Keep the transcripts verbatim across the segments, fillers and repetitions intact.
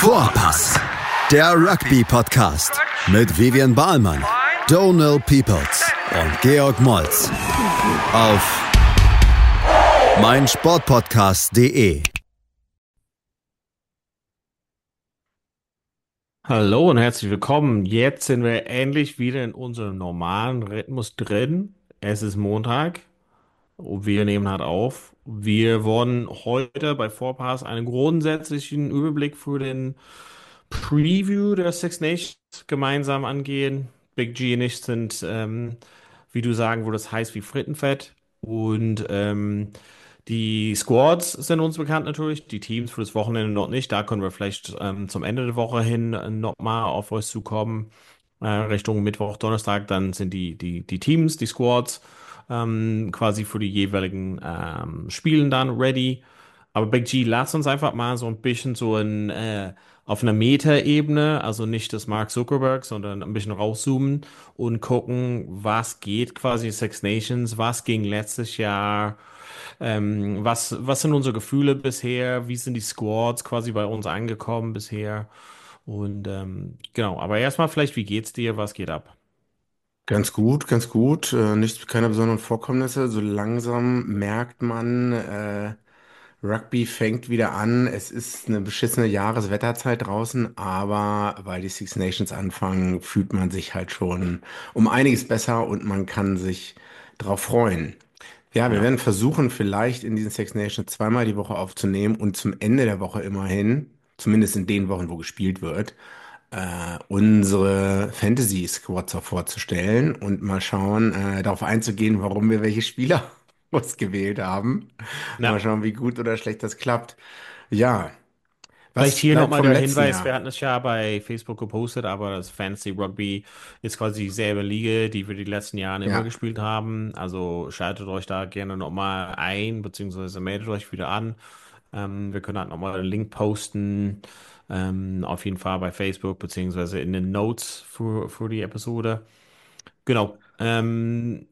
Vorpass, der Rugby-Podcast mit Vivian Bahlmann, Donal Peoples und Georg Moltz auf meinsportpodcast punkt de. Hallo und herzlich willkommen. Jetzt sind wir endlich wieder in unserem normalen Rhythmus drin. Es ist Montag und wir nehmen halt auf. Wir wollen heute bei Vorpass einen grundsätzlichen Überblick für den Preview der Six Nations gemeinsam angehen. Big G und ich sind, ähm, wie du sagen würdest, heiß wie Frittenfett. Und ähm, die Squads sind uns bekannt natürlich, die Teams für das Wochenende noch nicht. Da können wir vielleicht ähm, zum Ende der Woche hin nochmal auf euch zukommen. Äh, Richtung Mittwoch, Donnerstag, dann sind die, die, die Teams, die Squads ähm, quasi für die jeweiligen ähm, Spielen dann ready. Aber Big G, lass uns einfach mal so ein bisschen so ein, äh, auf einer Meta-Ebene, also nicht das Mark Zuckerberg, sondern ein bisschen rauszoomen und gucken, was geht quasi Six Nations, was ging letztes Jahr, ähm, was, was sind unsere Gefühle bisher, wie sind die Squads quasi bei uns angekommen bisher und ähm, genau, aber erstmal vielleicht, wie geht's dir, was geht ab? Ganz gut, ganz gut. Äh, nicht, keine besonderen Vorkommnisse. So langsam merkt man, äh, Rugby fängt wieder an. Es ist eine beschissene Jahreswetterzeit draußen, aber weil die Six Nations anfangen, fühlt man sich halt schon um einiges besser und man kann sich drauf freuen. Ja, wir Ja. werden versuchen, vielleicht in diesen Six Nations zweimal die Woche aufzunehmen und zum Ende der Woche immerhin, zumindest in den Wochen, wo gespielt wird, äh, unsere Fantasy Squads auch vorzustellen und mal schauen, äh, darauf einzugehen, warum wir welche Spieler ausgewählt haben. Mal Ja. schauen, wie gut oder schlecht das klappt. Ja, Vielleicht was hier bleibt nochmal vom der letzten Hinweis, Jahr? wir hatten es ja bei Facebook gepostet, aber das Fantasy Rugby ist quasi dieselbe Liga, die wir die letzten Jahre immer Ja, gespielt haben. Also schaltet euch da gerne nochmal ein, beziehungsweise meldet euch wieder an. Ähm, wir können halt nochmal einen Link posten, ähm, auf jeden Fall bei Facebook, beziehungsweise in den Notes für, für die Episode. Genau. Ähm,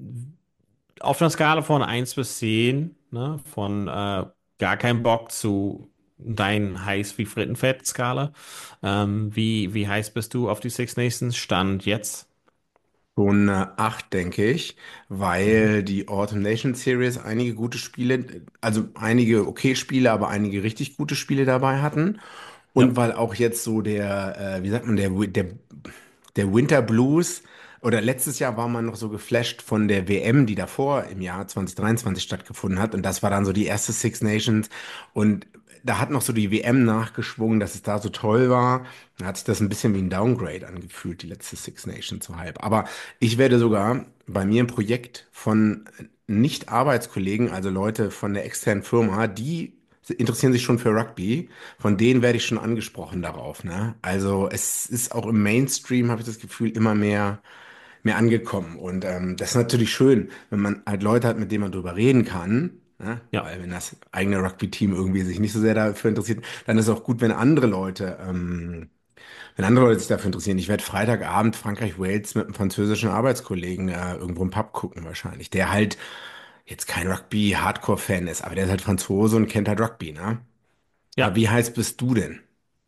auf einer Skala von eins bis zehn, ne, von äh, gar kein Bock zu dein heiß wie Frittenfett-Skala. Ähm, wie, wie heiß bist du auf die Six Nations? Stand jetzt? so eine acht, denke ich, Mhm. weil die Autumn Nation Series einige gute Spiele, also einige okay Spiele, aber einige richtig gute Spiele dabei hatten. Ja. Und weil auch jetzt so der, äh, wie sagt man, der, der, der Winter Blues oder letztes Jahr war man noch so geflasht von der W M, die davor im Jahr zwanzig dreiundzwanzig stattgefunden hat. Und das war dann so die erste Six Nations. Und da hat noch so die W M nachgeschwungen, dass es da so toll war. Da hat sich das ein bisschen wie ein Downgrade angefühlt, die letzte Six Nations so halb. Aber ich werde sogar bei mir ein Projekt von Nicht-Arbeitskollegen, also Leute von der externen Firma, die interessieren sich schon für Rugby. Von denen werde ich schon angesprochen darauf, ne? Also es ist auch im Mainstream, habe ich das Gefühl, immer mehr, mehr angekommen. Und ähm, das ist natürlich schön, wenn man halt Leute hat, mit denen man drüber reden kann. Ne? Ja. Weil wenn das eigene Rugby-Team irgendwie sich nicht so sehr dafür interessiert, dann ist es auch gut, wenn andere Leute, ähm, wenn andere Leute sich dafür interessieren. Ich werde Freitagabend Frankreich-Wales mit einem französischen Arbeitskollegen äh, irgendwo im Pub gucken wahrscheinlich, der halt jetzt kein Rugby-Hardcore-Fan ist, aber der ist halt Franzose und kennt halt Rugby, ne? Aber Ja. wie heiß bist du denn?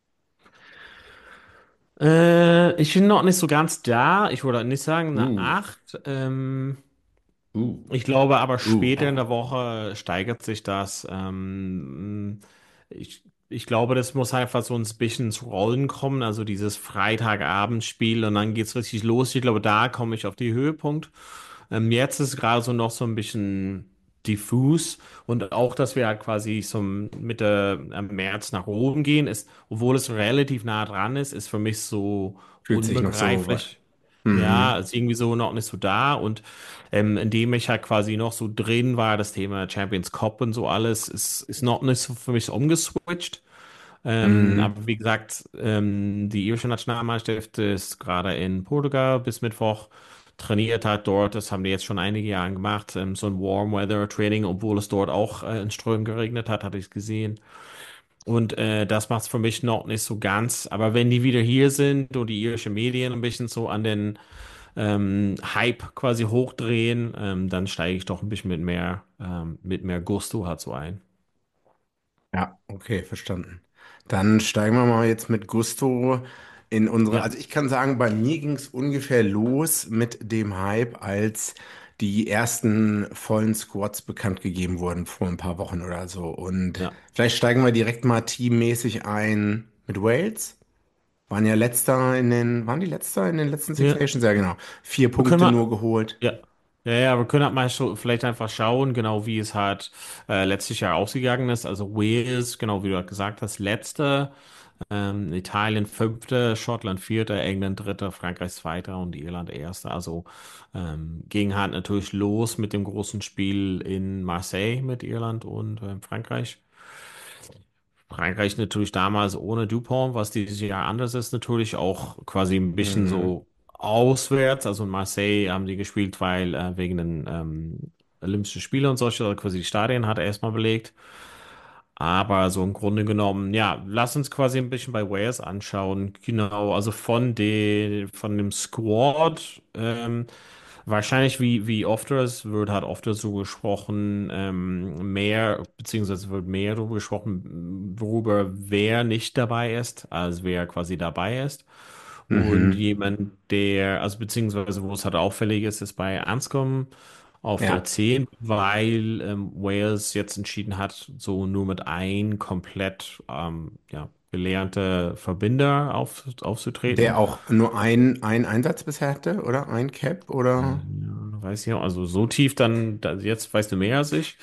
Äh, ich bin noch nicht so ganz da. Ich würde nicht sagen eine Uh, acht. Ähm, uh, ich glaube aber uh. später in der Woche steigert sich das. Ähm, ich, ich glaube, das muss einfach so ein bisschen zu Rollen kommen. Also dieses Freitagabendspiel und dann geht's richtig los. Ich glaube, da komme ich auf die Höhepunkt. Ähm, jetzt ist gerade so noch so ein bisschen diffus und auch, dass wir halt quasi so Mitte äh, März nach oben gehen, ist, obwohl es relativ nah dran ist, ist für mich so Fühlt sich noch so weit. unbegreiflich. Ja, Mhm. ist irgendwie so noch nicht so da und ähm, indem ich halt quasi noch so drin war, das Thema Champions Cup und so alles, ist, ist noch nicht so für mich so umgeswitcht. Ähm, Mhm. aber wie gesagt, ähm, die irische Nationalmannschaft ist gerade in Portugal bis Mittwoch, trainiert hat dort. Das haben die jetzt schon einige Jahre gemacht. Ähm, so ein Warm Weather Training, obwohl es dort auch äh, in Strömen geregnet hat, hatte ich gesehen. Und äh, das macht es für mich noch nicht so ganz. Aber wenn die wieder hier sind und die irischen Medien ein bisschen so an den ähm, Hype quasi hochdrehen, ähm, dann steige ich doch ein bisschen mit mehr, ähm, mit mehr Gusto halt so ein. Ja, okay, verstanden. Dann steigen wir mal jetzt mit Gusto in unsere. Ja, Also ich kann sagen, bei mir ging es ungefähr los mit dem Hype, als die ersten vollen Squads bekannt gegeben wurden vor ein paar Wochen oder so. Und ja, vielleicht steigen wir direkt mal teammäßig ein mit Wales. Waren ja letzter in den, waren die letzter in den letzten Six ja. Nations? Ja, genau. Vier Wir können Punkte nur mal, geholt. ja. Ja, ja, wir können halt mal so vielleicht einfach schauen, genau wie es halt äh, letztes Jahr ausgegangen ist. Also Wales, genau wie du halt gesagt hast, letzter, ähm, Italien fünfter, Schottland vierter, England dritter, Frankreich zweiter und Irland erster. Also ähm, ging halt natürlich los mit dem großen Spiel in Marseille mit Irland und ähm, Frankreich. Frankreich natürlich damals ohne Dupont, was dieses Jahr anders ist, natürlich auch quasi ein bisschen Mhm. so auswärts. Also in Marseille haben die gespielt, weil äh, wegen den ähm, Olympischen Spielen und solche, also quasi die Stadien hat er erstmal belegt. Aber so im Grunde genommen, ja, lass uns quasi ein bisschen bei Wales anschauen. Genau, also von den, von dem Squad, ähm, wahrscheinlich wie, wie oft es wird halt oft so gesprochen, ähm, mehr, beziehungsweise wird mehr darüber gesprochen, worüber wer nicht dabei ist, als wer quasi dabei ist. Und Mhm. jemand, der, also beziehungsweise wo es halt auffällig ist, ist bei Anscombe auf der Ja. zehn, weil ähm, Wales jetzt entschieden hat, so nur mit ein komplett ähm, ja, gelernter Verbinder auf, Der aufzutreten. auch nur ein, ein Einsatz bisher hatte, oder? Ein Cap, oder? Ja, weiß ich auch, also so tief dann, da, jetzt weißt du mehr als ich.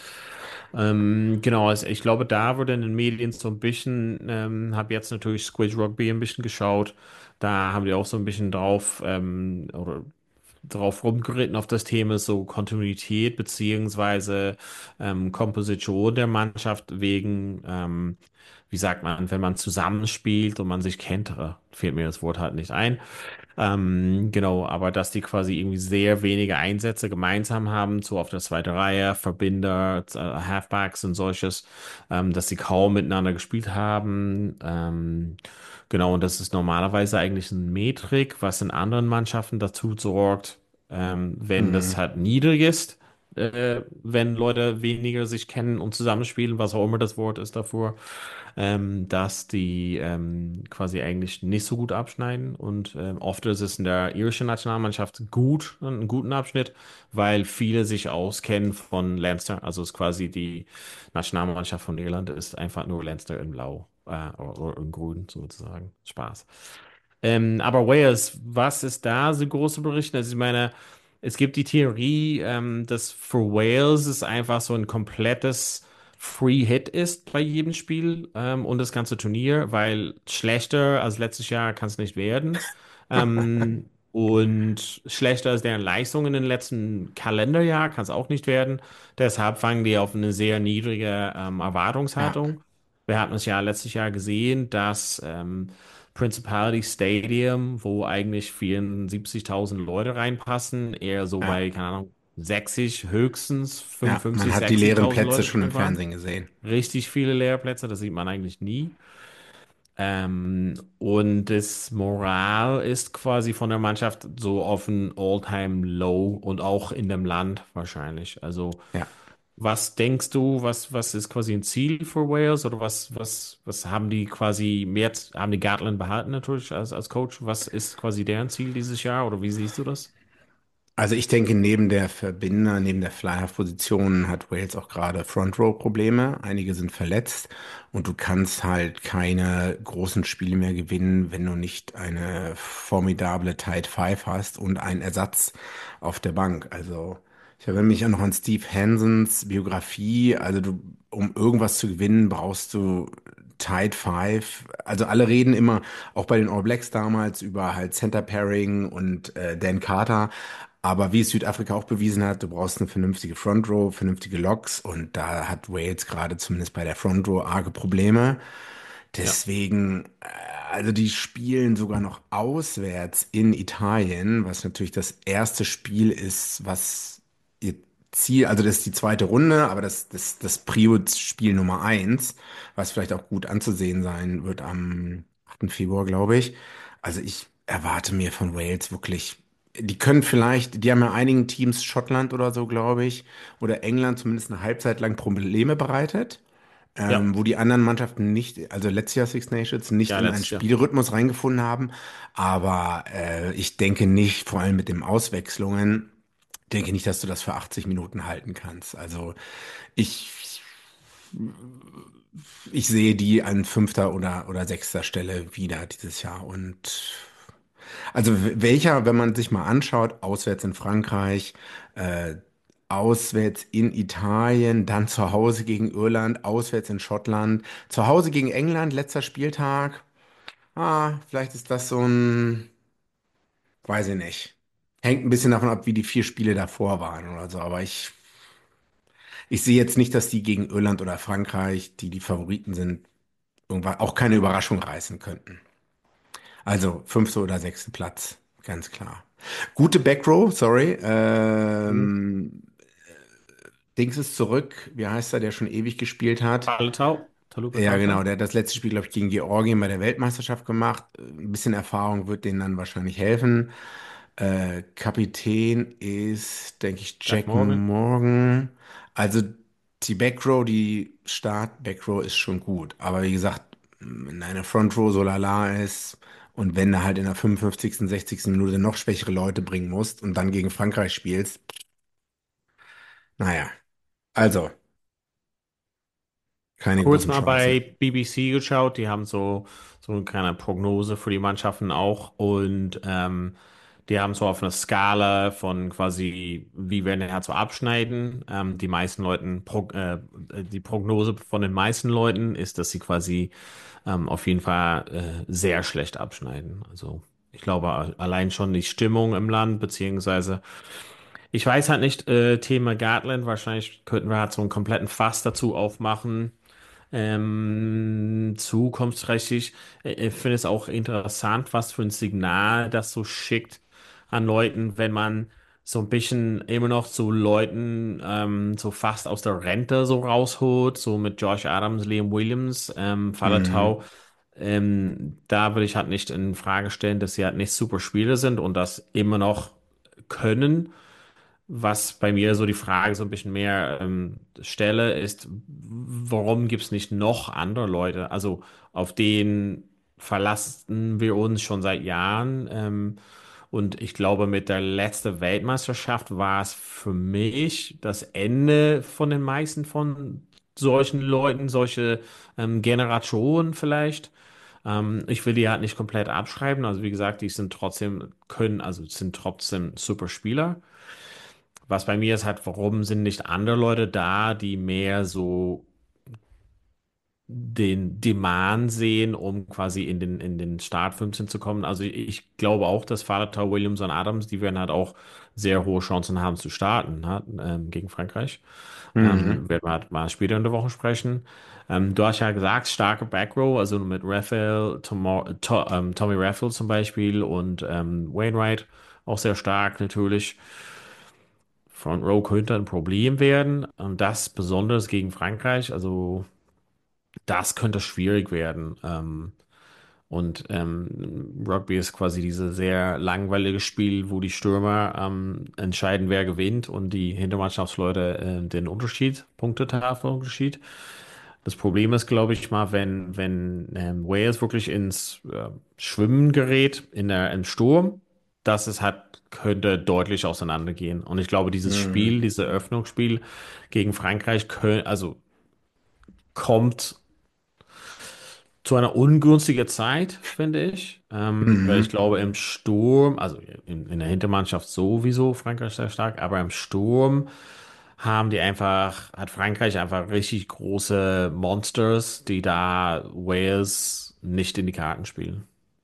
Ähm, genau, also ich glaube, da wurde in den Medien so ein bisschen, ähm, habe jetzt natürlich Squid Rugby ein bisschen geschaut. Da haben die auch so ein bisschen drauf, ähm, oder drauf rumgeritten auf das Thema so Kontinuität beziehungsweise ähm, Komposition der Mannschaft wegen, ähm, wie sagt man, wenn man zusammenspielt und man sich kennt, äh, fehlt mir das Wort halt nicht ein. Ähm, genau, aber dass die quasi irgendwie sehr wenige Einsätze gemeinsam haben, so auf der zweiten Reihe, Verbinder, äh, Halfbacks und solches, ähm, dass sie kaum miteinander gespielt haben. Ähm, genau, und das ist normalerweise eigentlich eine Metrik, was in anderen Mannschaften dazu sorgt, ähm, wenn das Mhm. halt niedrig ist, äh, wenn Leute weniger sich kennen und zusammenspielen, was auch immer das Wort ist davor, ähm, dass die ähm, quasi eigentlich nicht so gut abschneiden. Und ähm, oft ist es in der irischen Nationalmannschaft gut, einen guten Abschnitt, weil viele sich auskennen von Leinster. Also ist quasi die Nationalmannschaft von Irland ist einfach nur Leinster in Blau äh, oder, oder in Grün sozusagen. Spaß. Ähm, aber Wales, was ist da so große Berichte? Also ich meine, es gibt die Theorie, ähm, dass für Wales es einfach so ein komplettes Free Hit ist bei jedem Spiel ähm, und das ganze Turnier, weil schlechter als letztes Jahr kann es nicht werden. Ähm, und schlechter als deren Leistung in den letzten Kalenderjahr kann es auch nicht werden. Deshalb fangen die auf eine sehr niedrige ähm, Ja, Erwartungshaltung. Wir hatten es ja letztes Jahr gesehen, dass ähm, Principality Stadium, wo eigentlich vierundsiebzigtausend Leute reinpassen, eher so ja, bei, keine Ahnung, sechzig, höchstens ja. Man fünfundfünfzig, hat die leeren sechzigtausend Plätze Leute schon im drin waren. Fernsehen gesehen. Richtig viele Lehrplätze, das sieht man eigentlich nie. Ähm, und das Moral ist quasi von der Mannschaft so auf ein All-Time-Low und auch in dem Land wahrscheinlich. Also, Ja. was denkst du, was, was ist quasi ein Ziel für Wales oder was, was, was haben die quasi mehr, haben die Gatland behalten natürlich als, als Coach? Was ist quasi deren Ziel dieses Jahr oder wie siehst du das? Also ich denke, neben der Verbinder, neben der Fly-Half-Position hat Wales auch gerade Front-Row-Probleme. Einige sind verletzt und du kannst halt keine großen Spiele mehr gewinnen, wenn du nicht eine formidable Tight Five hast und einen Ersatz auf der Bank. Also ich erinnere mich auch noch an Steve Hansens Biografie. Also du, um irgendwas zu gewinnen, brauchst du Tight Five. Also alle reden immer, auch bei den All Blacks damals, über halt Center Pairing und äh, Dan Carter. Aber wie es Südafrika auch bewiesen hat, du brauchst eine vernünftige Front Row, vernünftige Locks und da hat Wales gerade zumindest bei der Front Row arge Probleme. Ja, Deswegen, äh, also die spielen sogar noch auswärts in Italien, was natürlich das erste Spiel ist, was ihr Ziel, also das ist die zweite Runde, aber das, das, das Prio-Spiel Nummer eins, was vielleicht auch gut anzusehen sein wird am achten Februar, glaube ich. Also ich erwarte mir von Wales wirklich, die können vielleicht, die haben ja einigen Teams, Schottland oder so, glaube ich, oder England zumindest eine Halbzeit lang Probleme bereitet. Ja, ähm, wo die anderen Mannschaften nicht, also letztes Jahr Six Nations, nicht ja, in einen letztes Jahr. Spielrhythmus reingefunden haben. Aber äh, ich denke nicht, vor allem mit den Auswechslungen, denke nicht, dass du das für achtzig Minuten halten kannst. Also ich, ich sehe die an fünfter oder, oder sechster Stelle wieder dieses Jahr. Und also w- welcher, wenn man sich mal anschaut, auswärts in Frankreich, äh, auswärts in Italien, dann zu Hause gegen Irland, auswärts in Schottland, zu Hause gegen England, letzter Spieltag. Ah, vielleicht ist das so ein, weiß ich nicht. Hängt ein bisschen davon ab, wie die vier Spiele davor waren oder so. Aber ich, ich sehe jetzt nicht, dass die gegen Irland oder Frankreich, die die Favoriten sind, irgendwann auch keine Überraschung reißen könnten. Also fünfter oder sechster Platz, ganz klar. Gute Backrow, sorry. Mhm. Ähm, Dings ist zurück. Wie heißt er, der schon ewig gespielt hat? Faletau, Taluka Ja, genau. Faletau. Der hat das letzte Spiel, glaube ich, gegen Georgien bei der Weltmeisterschaft gemacht. Ein bisschen Erfahrung wird denen dann wahrscheinlich helfen. Äh, Kapitän ist, denke ich, Jack Jack Morgan. Morgan. Also die Backrow, die Start-Backrow ist schon gut. Aber wie gesagt, wenn deine Front Row so lala ist und wenn du halt in der fünfundfünfzigsten., sechzigsten. Minute noch schwächere Leute bringen musst und dann gegen Frankreich spielst, naja, also keine Kurz großen mal Chancen. bei B B C geschaut, die haben so, so eine kleine Prognose für die Mannschaften auch und ähm, die haben so auf einer Skala von quasi, wie werden die halt so abschneiden. Ähm, die meisten Leuten, Pro, äh, die Prognose von den meisten Leuten ist, dass sie quasi ähm, auf jeden Fall äh, sehr schlecht abschneiden. Also ich glaube allein schon die Stimmung im Land, beziehungsweise ich weiß halt nicht, äh, Thema Gatland, wahrscheinlich könnten wir halt so einen kompletten Fass dazu aufmachen. Ähm, zukunftsträchtig. Äh, Ich finde es auch interessant, was für ein Signal das so schickt an Leuten, wenn man so ein bisschen immer noch so Leuten ähm, so fast aus der Rente so rausholt, so mit Josh Adams, Liam Williams, ähm, Mhm. Faletau. Ähm, da würde ich halt nicht in Frage stellen, dass sie halt nicht super Spieler sind und das immer noch können. Was bei mir so die Frage so ein bisschen mehr ähm, stelle, ist, warum gibt es nicht noch andere Leute? Also auf denen verlassen wir uns schon seit Jahren. Ähm, und ich glaube, mit der letzten Weltmeisterschaft war es für mich das Ende von den meisten von solchen Leuten, solche ähm, Generationen vielleicht. Ähm, ich will die halt nicht komplett abschreiben. Also wie gesagt, die sind trotzdem, können, also sind trotzdem super Spieler. Was bei mir ist halt, warum sind nicht andere Leute da, die mehr so den Demand sehen, um quasi in den, in den Start fünfzehn zu kommen. Also ich, ich glaube auch, dass Valentin Williams und Adams, die werden halt auch sehr hohe Chancen haben zu starten, ne, ähm, gegen Frankreich. Ähm, Mhm. werden wir halt mal später in der Woche sprechen. Ähm, du hast ja gesagt, starke Backrow, also mit Raphael, Tomo, to, ähm, Tommy Raphael zum Beispiel und ähm, Wainwright, auch sehr stark natürlich. Front Row könnte ein Problem werden. Und das besonders gegen Frankreich. Also das könnte schwierig werden. Ähm, und ähm, Rugby ist quasi dieses sehr langweilige Spiel, wo die Stürmer ähm, entscheiden, wer gewinnt und die Hintermannschaftsleute äh, den Unterschied, Punktetafelunterschied. Das Problem ist, glaube ich mal, wenn, wenn ähm, Wales wirklich ins äh, Schwimmen gerät, in der, im Sturm, das ist halt, könnte deutlich auseinandergehen. Und ich glaube, dieses Mhm. Spiel, dieses Eröffnungsspiel gegen Frankreich, können, also kommt zu einer ungünstigen Zeit, finde ich. Ähm, weil ich Mhm. glaube, im Sturm, also in, in der Hintermannschaft sowieso Frankreich sehr stark, aber im Sturm haben die einfach, hat Frankreich einfach richtig große Monsters, die da Wales nicht in die Karten spielen.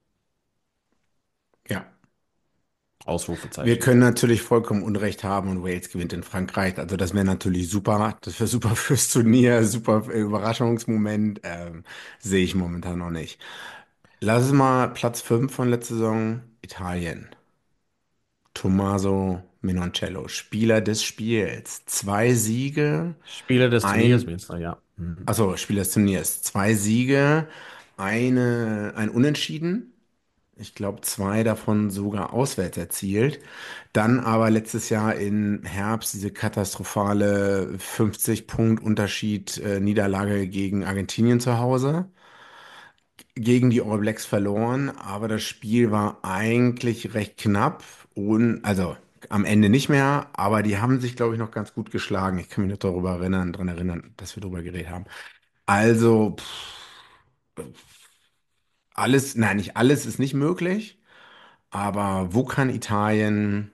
Ja. Wir Ausrufezeichen. können natürlich vollkommen Unrecht haben und Wales gewinnt in Frankreich. Also das wäre natürlich super. Das wäre super fürs Turnier, super Überraschungsmoment. Ähm, sehe ich momentan noch nicht. Lass es mal Platz fünf von letzter Saison, Italien. Tommaso Menoncello, Spieler des Spiels. Zwei Siege, Spieler des Turniers, ein, Münster, ja. Mhm. also Spieler des Turniers. Zwei Siege, eine, ein Unentschieden. Ich glaube, zwei davon sogar auswärts erzielt. Dann aber letztes Jahr im Herbst diese katastrophale fünfzig-Punkt-Unterschied äh, Niederlage gegen Argentinien zu Hause. Gegen die All Blacks verloren, aber das Spiel war eigentlich recht knapp und also am Ende nicht mehr, aber die haben sich, glaube ich, noch ganz gut geschlagen. Ich kann mich noch darüber erinnern, daran erinnern, dass wir darüber geredet haben. Also pff, alles, nein, nicht alles ist nicht möglich, aber wo kann Italien,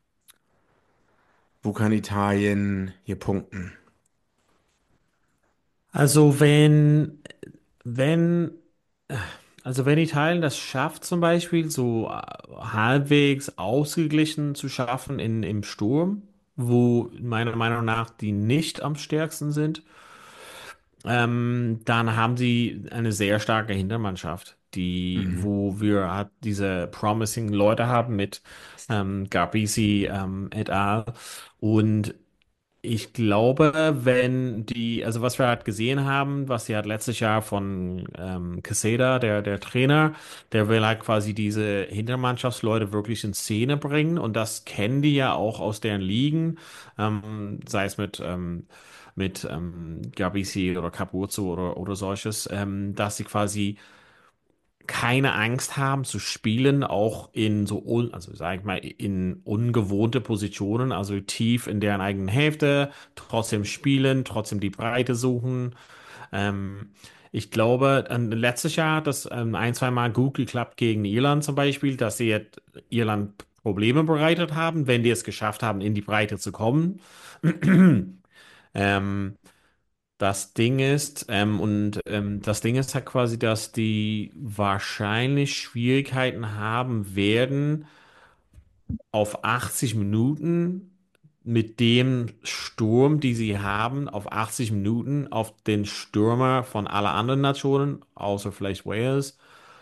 wo kann Italien hier punkten? Also wenn, wenn, also wenn Italien das schafft, zum Beispiel so äh, halbwegs ausgeglichen zu schaffen in, im Sturm, wo meiner Meinung nach die nicht am stärksten sind, ähm, dann haben sie eine sehr starke Hintermannschaft, die, Mhm. wo wir halt diese promising Leute haben mit ähm, Garbisi ähm, et al. Und ich glaube, wenn die, also was wir halt gesehen haben, was sie halt letztes Jahr von ähm, Quesada, der, der Trainer, der will halt quasi diese Hintermannschaftsleute wirklich in Szene bringen und das kennen die ja auch aus deren Ligen, ähm, sei es mit, ähm, mit ähm, Gabisi oder Capuzzo oder, oder solches, ähm, dass sie quasi keine Angst haben zu spielen, auch in so, un, also sag ich mal, in ungewohnte Positionen, also tief in deren eigenen Hälfte, trotzdem spielen, trotzdem die Breite suchen. Ähm, Ich glaube, ähm, letztes Jahr hat das ähm, ein, zwei Mal gut geklappt gegen Irland zum Beispiel, dass sie jetzt Irland Probleme bereitet haben, wenn die es geschafft haben, in die Breite zu kommen. Ähm, Das Ding ist, ähm, und ähm, das Ding ist halt quasi, dass die wahrscheinlich Schwierigkeiten haben werden, auf achtzig Minuten mit dem Sturm, die sie haben, auf achtzig Minuten auf den Stürmer von aller anderen Nationen, außer vielleicht Wales,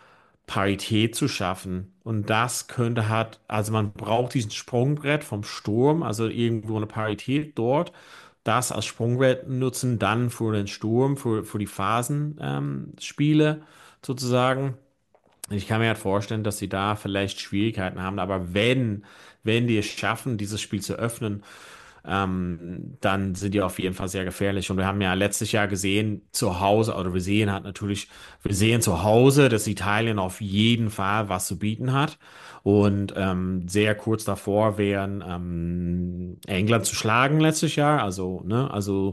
Parität zu schaffen. Und das könnte halt, also man braucht diesen Sprungbrett vom Sturm, also irgendwo eine Parität dort, das als Sprungbrett nutzen, dann für den Sturm, für, für die Phasenspiele ähm, Spiele sozusagen. Ich kann mir halt vorstellen, dass sie da vielleicht Schwierigkeiten haben, aber wenn, wenn die es schaffen, dieses Spiel zu öffnen, ähm, dann sind die auf jeden Fall sehr gefährlich. Und wir haben ja letztes Jahr gesehen, zu Hause, oder wir sehen halt natürlich, wir sehen zu Hause, dass Italien auf jeden Fall was zu bieten hat. Und ähm, sehr kurz davor wären ähm, England zu schlagen letztes Jahr. Also, ne, also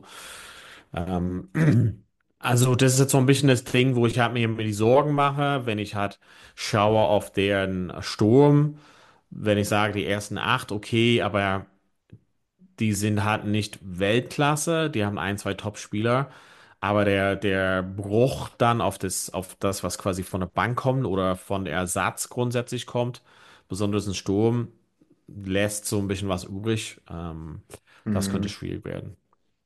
ähm, also das ist jetzt so ein bisschen das Ding, wo ich halt mir, mir die Sorgen mache, wenn ich halt schaue auf deren Sturm, wenn ich sage, die ersten acht, okay, aber die sind halt nicht Weltklasse, die haben ein, zwei Top-Spieler, aber der, der Bruch dann auf das, auf das, was quasi von der Bank kommt oder von der Ersatz grundsätzlich kommt, besonders ein Sturm, lässt so ein bisschen was übrig. Ähm, das könnte Mhm. schwierig werden.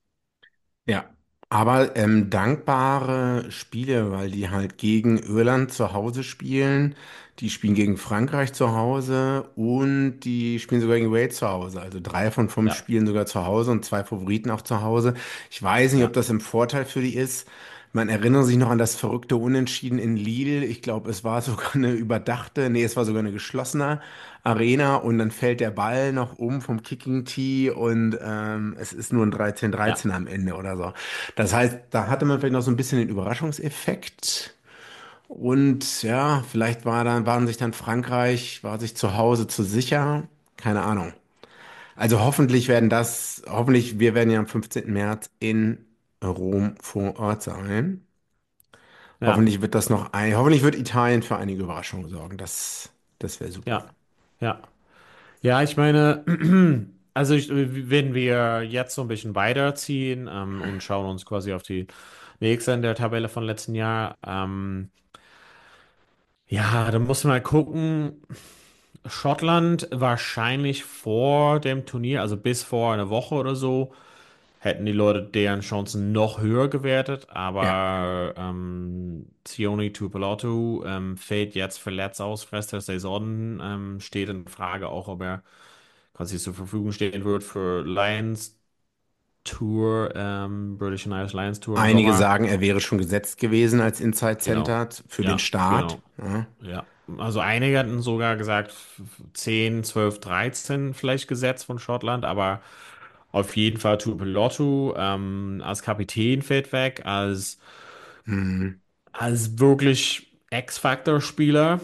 Ja, aber ähm, dankbare Spiele, weil die halt gegen Irland zu Hause spielen, die spielen gegen Frankreich zu Hause und die spielen sogar gegen Wales zu Hause. Also drei von fünf Ja, spielen sogar zu Hause und zwei Favoriten auch zu Hause. Ich weiß nicht, ob ja, das im Vorteil für die ist. Man erinnert sich noch an das verrückte Unentschieden in Lille. Ich glaube, es war sogar eine überdachte, nee, es war sogar eine geschlossene Arena und dann fällt der Ball noch um vom Kicking Tee und ähm, es ist nur ein dreizehn ja, dreizehn am Ende oder so. Das heißt, da hatte man vielleicht noch so ein bisschen den Überraschungseffekt. Und ja, vielleicht war dann, waren sich dann Frankreich, war sich zu Hause zu sicher. Keine Ahnung. Also hoffentlich werden das, hoffentlich, wir werden ja am fünfzehnten März in Rom vor Ort sein. ja, Hoffentlich wird das noch ein, hoffentlich wird Italien für einige Überraschungen sorgen. Das, das wäre super. ja, ja. Ja, ich meine, also ich, wenn wir jetzt so ein bisschen weiterziehen ähm, und schauen uns quasi auf die nächste in der Tabelle von letzten Jahr, ähm, ja, dann muss man mal gucken. Schottland wahrscheinlich vor dem Turnier, also bis vor einer Woche oder so, hätten die Leute deren Chancen noch höher gewertet, Ja. aber ähm, Sione Tuipulotu ähm, fällt jetzt verletzt aus für den Rest der Saison, ähm, steht in Frage auch, ob er quasi zur Verfügung stehen wird für Lions Tour, ähm, British and Irish Lions Tour im Einige Sommer. sagen, er wäre schon gesetzt gewesen als Inside Genau. Center für den Ja, Start. genau. Ja. Ja. also einige hatten sogar gesagt zehn, zwölf, dreizehn vielleicht gesetzt von Schottland, aber auf jeden Fall Tuipulotu ähm, als Kapitän fällt weg, als, Mhm. als wirklich X-Factor-Spieler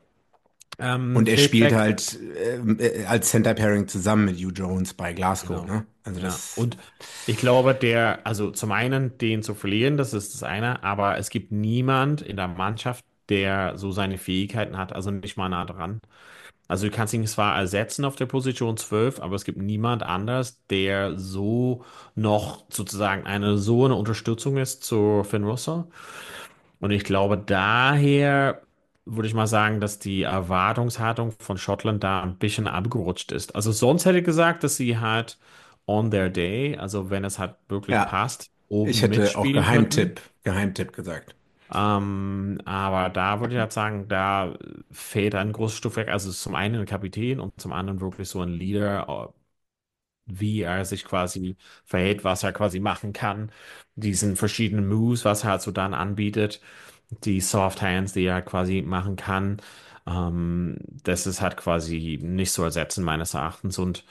ähm, Und er fällt spielt weg. halt äh, äh, als Center Pairing zusammen mit Hugh Jones bei Glasgow, Genau. ne? Also Ja, das, und ich glaube, der, also zum einen den zu verlieren, das ist das eine, aber es gibt niemand in der Mannschaft, der so seine Fähigkeiten hat, also nicht mal nah dran. Also du kannst ihn zwar ersetzen auf der Position zwölf, aber es gibt niemand anders, der so noch sozusagen eine so eine Unterstützung ist zu Finn Russell. Und ich glaube, daher würde ich mal sagen, dass die Erwartungshaltung von Schottland da ein bisschen abgerutscht ist. Also sonst hätte ich gesagt, dass sie halt on their day, also wenn es halt wirklich ja, passt, ich oben hätte auch mitspielen könnten. Geheimtipp, Geheimtipp gesagt. Ähm, aber da würde ich halt sagen, da fehlt ein großes Stück weg. Also zum einen ein Kapitän und zum anderen wirklich so ein Leader, äh, wie er sich quasi verhält, was er quasi machen kann, diesen verschiedenen Moves, was er halt so dann anbietet, die Soft Hands, die er quasi machen kann. Ähm, das ist halt quasi nicht zu ersetzen meines Erachtens und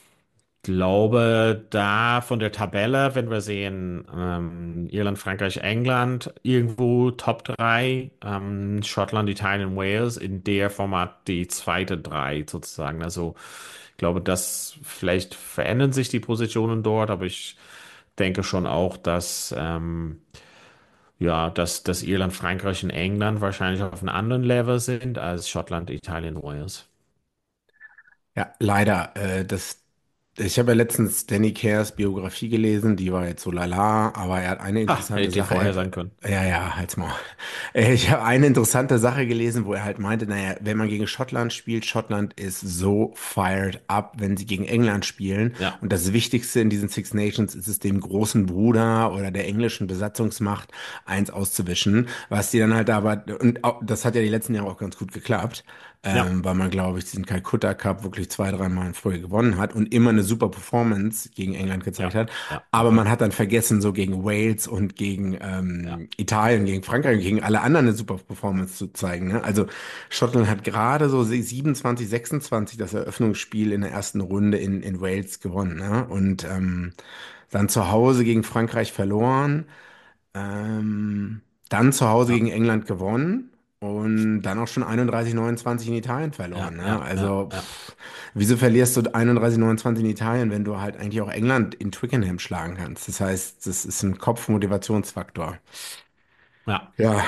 glaube, da von der Tabelle, wenn wir sehen, ähm, Irland, Frankreich, England, irgendwo Top drei, ähm, Schottland, Italien, Wales, in der Format die zweite drei sozusagen. Also ich glaube, dass vielleicht verändern sich die Positionen dort, aber ich denke schon auch, dass, ähm, ja, dass, dass Irland, Frankreich und England wahrscheinlich auf einem anderen Level sind als Schottland, Italien, Wales. Ja, leider. Äh, das, ich habe ja letztens Danny Cares Biografie gelesen, die war jetzt so lala, aber er hat eine Ah, interessante hätte Sache. vorher Er, sein können. ja, ja, halt's Maul. Äh, Ich habe eine interessante Sache gelesen, wo er halt meinte, naja, wenn man gegen Schottland spielt, Schottland ist so fired up, wenn sie gegen England spielen. Ja, Und das Wichtigste in diesen Six Nations ist es, dem großen Bruder oder der englischen Besatzungsmacht eins auszuwischen, was die dann halt aber, und auch, das hat ja die letzten Jahre auch ganz gut geklappt, ja, ähm, weil man, glaube ich, diesen Calcutta Cup wirklich zwei, dreimal in Folge gewonnen hat und immer eine super Performance gegen England gezeigt ja, hat. ja, ja, Aber ja. man hat dann vergessen, so gegen Wales und gegen Ja. ähm, Italien, gegen Frankreich, gegen alle anderen eine super Performance zu zeigen. Ne? Also Schottland hat gerade so siebenundzwanzig, sechsundzwanzig das Eröffnungsspiel in der ersten Runde in, in Wales gewonnen. Ne? Und ähm, dann zu Hause gegen Frankreich verloren. Ähm, dann zu Hause Ja, gegen England gewonnen und dann auch schon einunddreißig neunundzwanzig in Italien verloren. ja, Ne? ja, ja, Also, ja, pff, wieso verlierst du einunddreißig neunundzwanzig in Italien, wenn du halt eigentlich auch England in Twickenham schlagen kannst? Das heißt, das ist ein Kopfmotivationsfaktor. ja. Ja,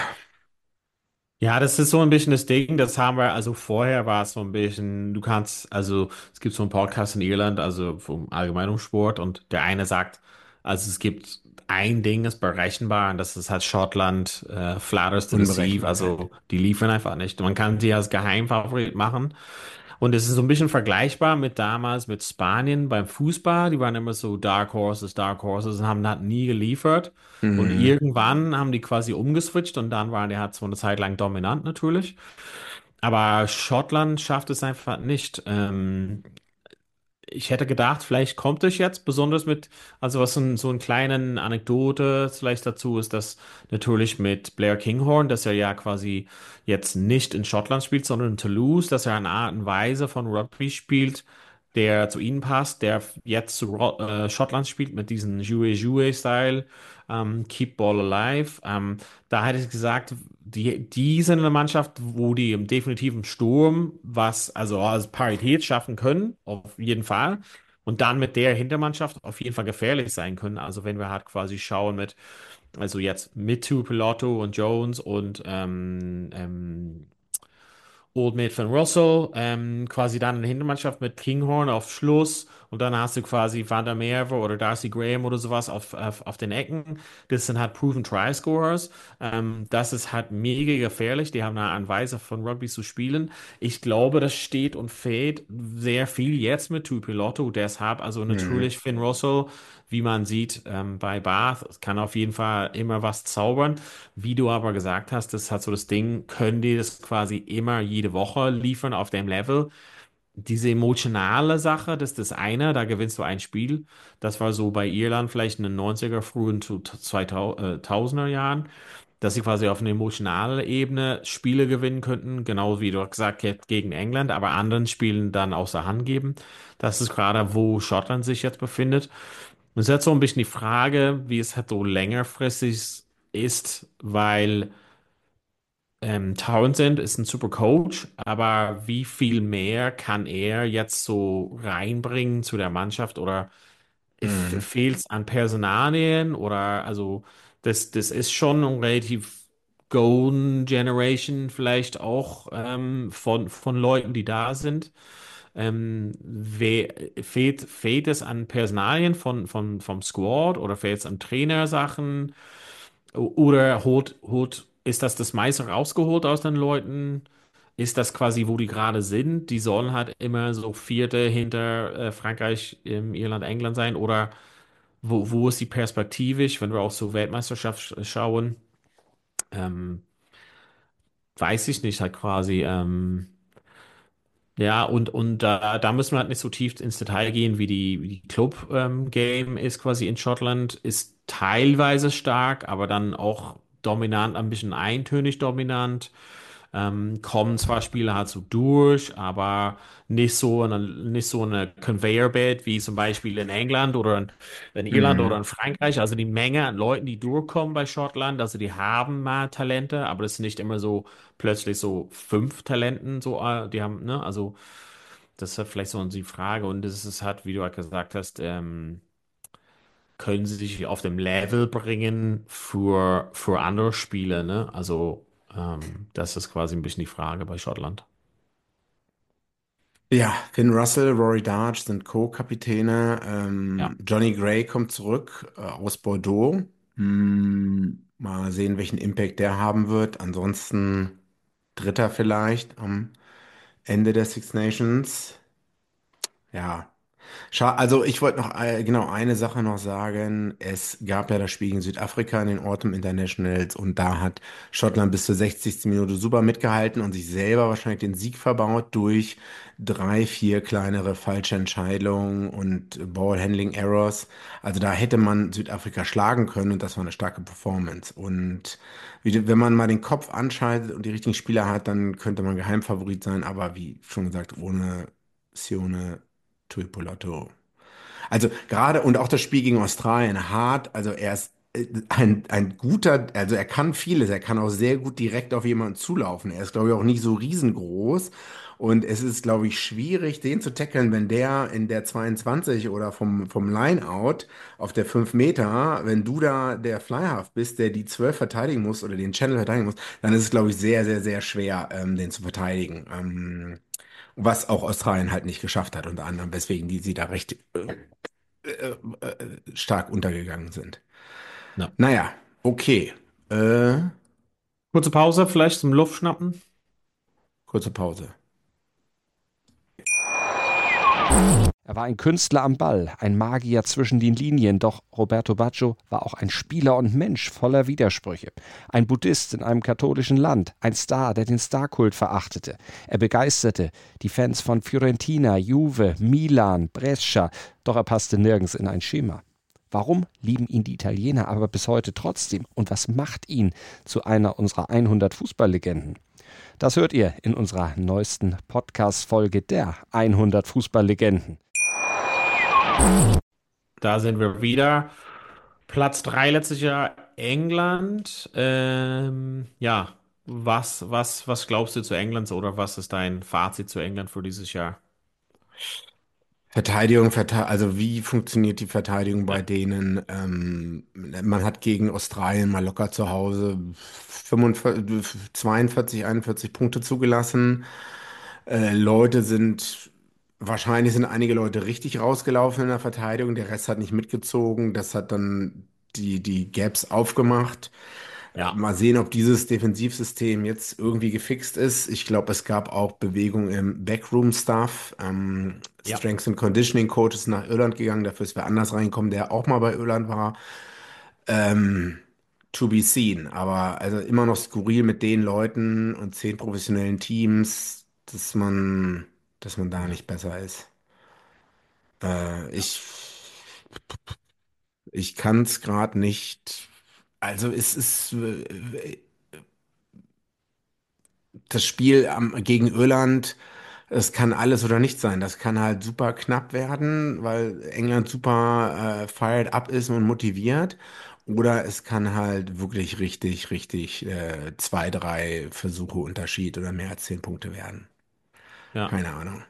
Ja, das ist so ein bisschen das Ding, das haben wir, also vorher war es so ein bisschen, du kannst, also es gibt so einen Podcast in Irland, also vom allgemeinen Sport und der eine sagt, also es gibt ein Ding, ist berechenbar und das ist halt Schottland, äh, flatters to deceive, also Unberechenbarkeit. die liefern einfach nicht. Man kann die als Geheimfavorit machen. Und es ist so ein bisschen vergleichbar mit damals mit Spanien beim Fußball. Die waren immer so Dark Horses, Dark Horses und haben halt nie geliefert. Und Mhm. irgendwann haben die quasi umgeswitcht und dann waren die halt so eine Zeit lang dominant natürlich. Aber Schottland schafft es einfach nicht. Ähm, ich hätte gedacht, vielleicht kommt es jetzt, besonders mit, also was so ein, so ein kleinen Anekdote vielleicht dazu ist, dass natürlich mit Blair Kinghorn, dass er ja quasi jetzt nicht in Schottland spielt, sondern in Toulouse, dass er eine Art und Weise von Rugby spielt, der zu ihnen passt, der jetzt zu Ro äh, Schottland spielt mit diesem Jouet-Jouet-Style, ähm, Keep Ball Alive. Ähm, da hätte ich gesagt, die, die sind eine Mannschaft, wo die im definitiven Sturm was, also als Parität schaffen können, auf jeden Fall. Und dann mit der Hintermannschaft auf jeden Fall gefährlich sein können. Also wenn wir halt quasi schauen mit, also jetzt mit Tuipulotu und Jones und ähm, ähm, Old Maid Van Russell, ähm, quasi dann eine Hintermannschaft mit Kinghorn auf Schluss und dann hast du quasi Van der Merwe oder Darcy Graham oder sowas auf, auf, auf den Ecken. Das sind halt Proven Try Scorers. Ähm, das ist halt mega gefährlich. Die haben eine Art und Weise von Rugby zu spielen. Ich glaube, das steht und fällt sehr viel jetzt mit Tuipulotu. Deshalb, also Mhm. natürlich Finn Russell, wie man sieht ähm, bei Bath, es kann auf jeden Fall immer was zaubern. Wie du aber gesagt hast, das hat so das Ding, können die das quasi immer jede Woche liefern auf dem Level. Diese emotionale Sache, das ist das eine, da gewinnst du ein Spiel. Das war so bei Irland vielleicht in den neunziger, frühen zweitausender Jahren. dass sie quasi auf einer emotionalen Ebene Spiele gewinnen könnten, genau wie du gesagt hast, gegen England, aber anderen Spielen dann außer Hand geben. Das ist gerade, wo Schottland sich jetzt befindet. Und es ist jetzt so ein bisschen die Frage, wie es halt so längerfristig ist, weil ähm, Townsend ist ein super Coach, aber wie viel mehr kann er jetzt so reinbringen zu der Mannschaft oder Mhm. fehlt es an Personalien oder also das, das ist schon ein relativ Golden Generation vielleicht auch ähm, von, von Leuten, die da sind. Ähm, we, fehlt, fehlt es an Personalien von, von, vom Squad oder fehlt es an Trainersachen? Oder holt, holt, ist das das meiste rausgeholt aus den Leuten? Ist das quasi, wo die gerade sind? Die sollen halt immer so Vierte hinter äh, Frankreich, ähm, Irland, England sein? Oder wo, wo ist die perspektivisch, wenn wir auch so Weltmeisterschaft sch- schauen? Ähm, weiß ich nicht, halt quasi. Ähm, ja, und, und da, da müssen wir halt nicht so tief ins Detail gehen, wie die, wie die Club-Game ist quasi in Schottland. Ist teilweise stark, aber dann auch dominant, ein bisschen eintönig dominant. Ähm, kommen zwar Spiele halt so durch, aber nicht so eine, nicht so eine Conveyor Belt wie zum Beispiel in England oder in, in Irland oder Mhm. in Frankreich. Also die Menge an Leuten, die durchkommen bei Schottland, also die haben mal Talente, aber das ist nicht immer so plötzlich so fünf Talenten, so, äh, die haben, ne, also das ist halt vielleicht so die Frage und das ist halt, wie du halt gesagt hast, ähm, können sie sich auf dem Level bringen für, für andere Spiele, ne? Also ähm, das ist quasi ein bisschen die Frage bei Schottland. Ja, Finn Russell, Rory Darch sind Co-Kapitäne. Ja, Ähm, Johnny Gray kommt zurück äh, aus Bordeaux. Hm, mal sehen, welchen Impact der haben wird. Ansonsten Dritter vielleicht am Ende der Six Nations. Ja, Scha also ich wollte noch äh, genau eine Sache noch sagen. Es gab ja das Spiel gegen Südafrika in den Autumn Internationals und da hat Schottland bis zur sechzigsten Minute super mitgehalten und sich selber wahrscheinlich den Sieg verbaut durch drei, vier kleinere falsche Entscheidungen und Ballhandling Errors. Also da hätte man Südafrika schlagen können und das war eine starke Performance. Und wie, wenn man mal den Kopf anschaltet und die richtigen Spieler hat, dann könnte man Geheimfavorit sein, aber wie schon gesagt, ohne Sione Tuipulotu. Also gerade und auch das Spiel gegen Australien hart. Also er ist äh, ein, ein guter, also er kann vieles. Er kann auch sehr gut direkt auf jemanden zulaufen. Er ist, glaube ich, auch nicht so riesengroß. Und es ist, glaube ich, schwierig, den zu tackeln, wenn der in der zweiundzwanzig oder vom, vom Lineout auf der fünf Meter, wenn du da der Flyhalf bist, der die zwölf verteidigen muss oder den Channel verteidigen muss, dann ist es, glaube ich, sehr, sehr, sehr schwer, ähm, den zu verteidigen. Ähm, was auch Australien halt nicht geschafft hat, unter anderem, weswegen die sie da recht äh, äh, äh, stark untergegangen sind. ja. Naja, okay. Äh, Kurze Pause, vielleicht zum Luftschnappen. kurze Pause. Er war ein Künstler am Ball, ein Magier zwischen den Linien, doch Roberto Baggio war auch ein Spieler und Mensch voller Widersprüche. Ein Buddhist in einem katholischen Land, ein Star, der den Starkult verachtete. Er begeisterte die Fans von Fiorentina, Juve, Milan, Brescia, doch er passte nirgends in ein Schema. Warum lieben ihn die Italiener aber bis heute trotzdem? Und was macht ihn zu einer unserer hundert Fußballlegenden? Das hört ihr in unserer neuesten Podcast-Folge der hundert Fußballlegenden. Da sind wir wieder. Platz drei letztes Jahr England. Ähm, ja, was, was, was glaubst du zu England oder was ist dein Fazit zu England für dieses Jahr? Verteidigung, verte also wie funktioniert die Verteidigung bei Ja, denen? Ähm, man hat gegen Australien mal locker zu Hause fünfundvierzig, zweiundvierzig, einundvierzig Punkte zugelassen. Äh, Leute sind, wahrscheinlich sind einige Leute richtig rausgelaufen in der Verteidigung, der Rest hat nicht mitgezogen. Das hat dann die, die Gaps aufgemacht. Äh, ja, Mal sehen, ob dieses Defensivsystem jetzt irgendwie gefixt ist. Ich glaube, es gab auch Bewegung im Backroom-Stuff. Ähm, ja, Strength and Conditioning Coach ist nach Irland gegangen, dafür ist wer anders reinkommen, der auch mal bei Irland war. Ähm, to be seen. Aber also immer noch skurril mit den Leuten und zehn professionellen Teams, dass man, dass man da ja, nicht besser ist. Äh, ja. ich ich kann es gerade nicht. Also es ist äh, das Spiel am, gegen Irland, es kann alles oder nichts sein. Das kann halt super knapp werden, weil England super äh, fired up ist und motiviert. Oder es kann halt wirklich richtig, richtig äh, zwei, drei Versuche Unterschied oder mehr als zehn Punkte werden. Ja. Keine Ahnung.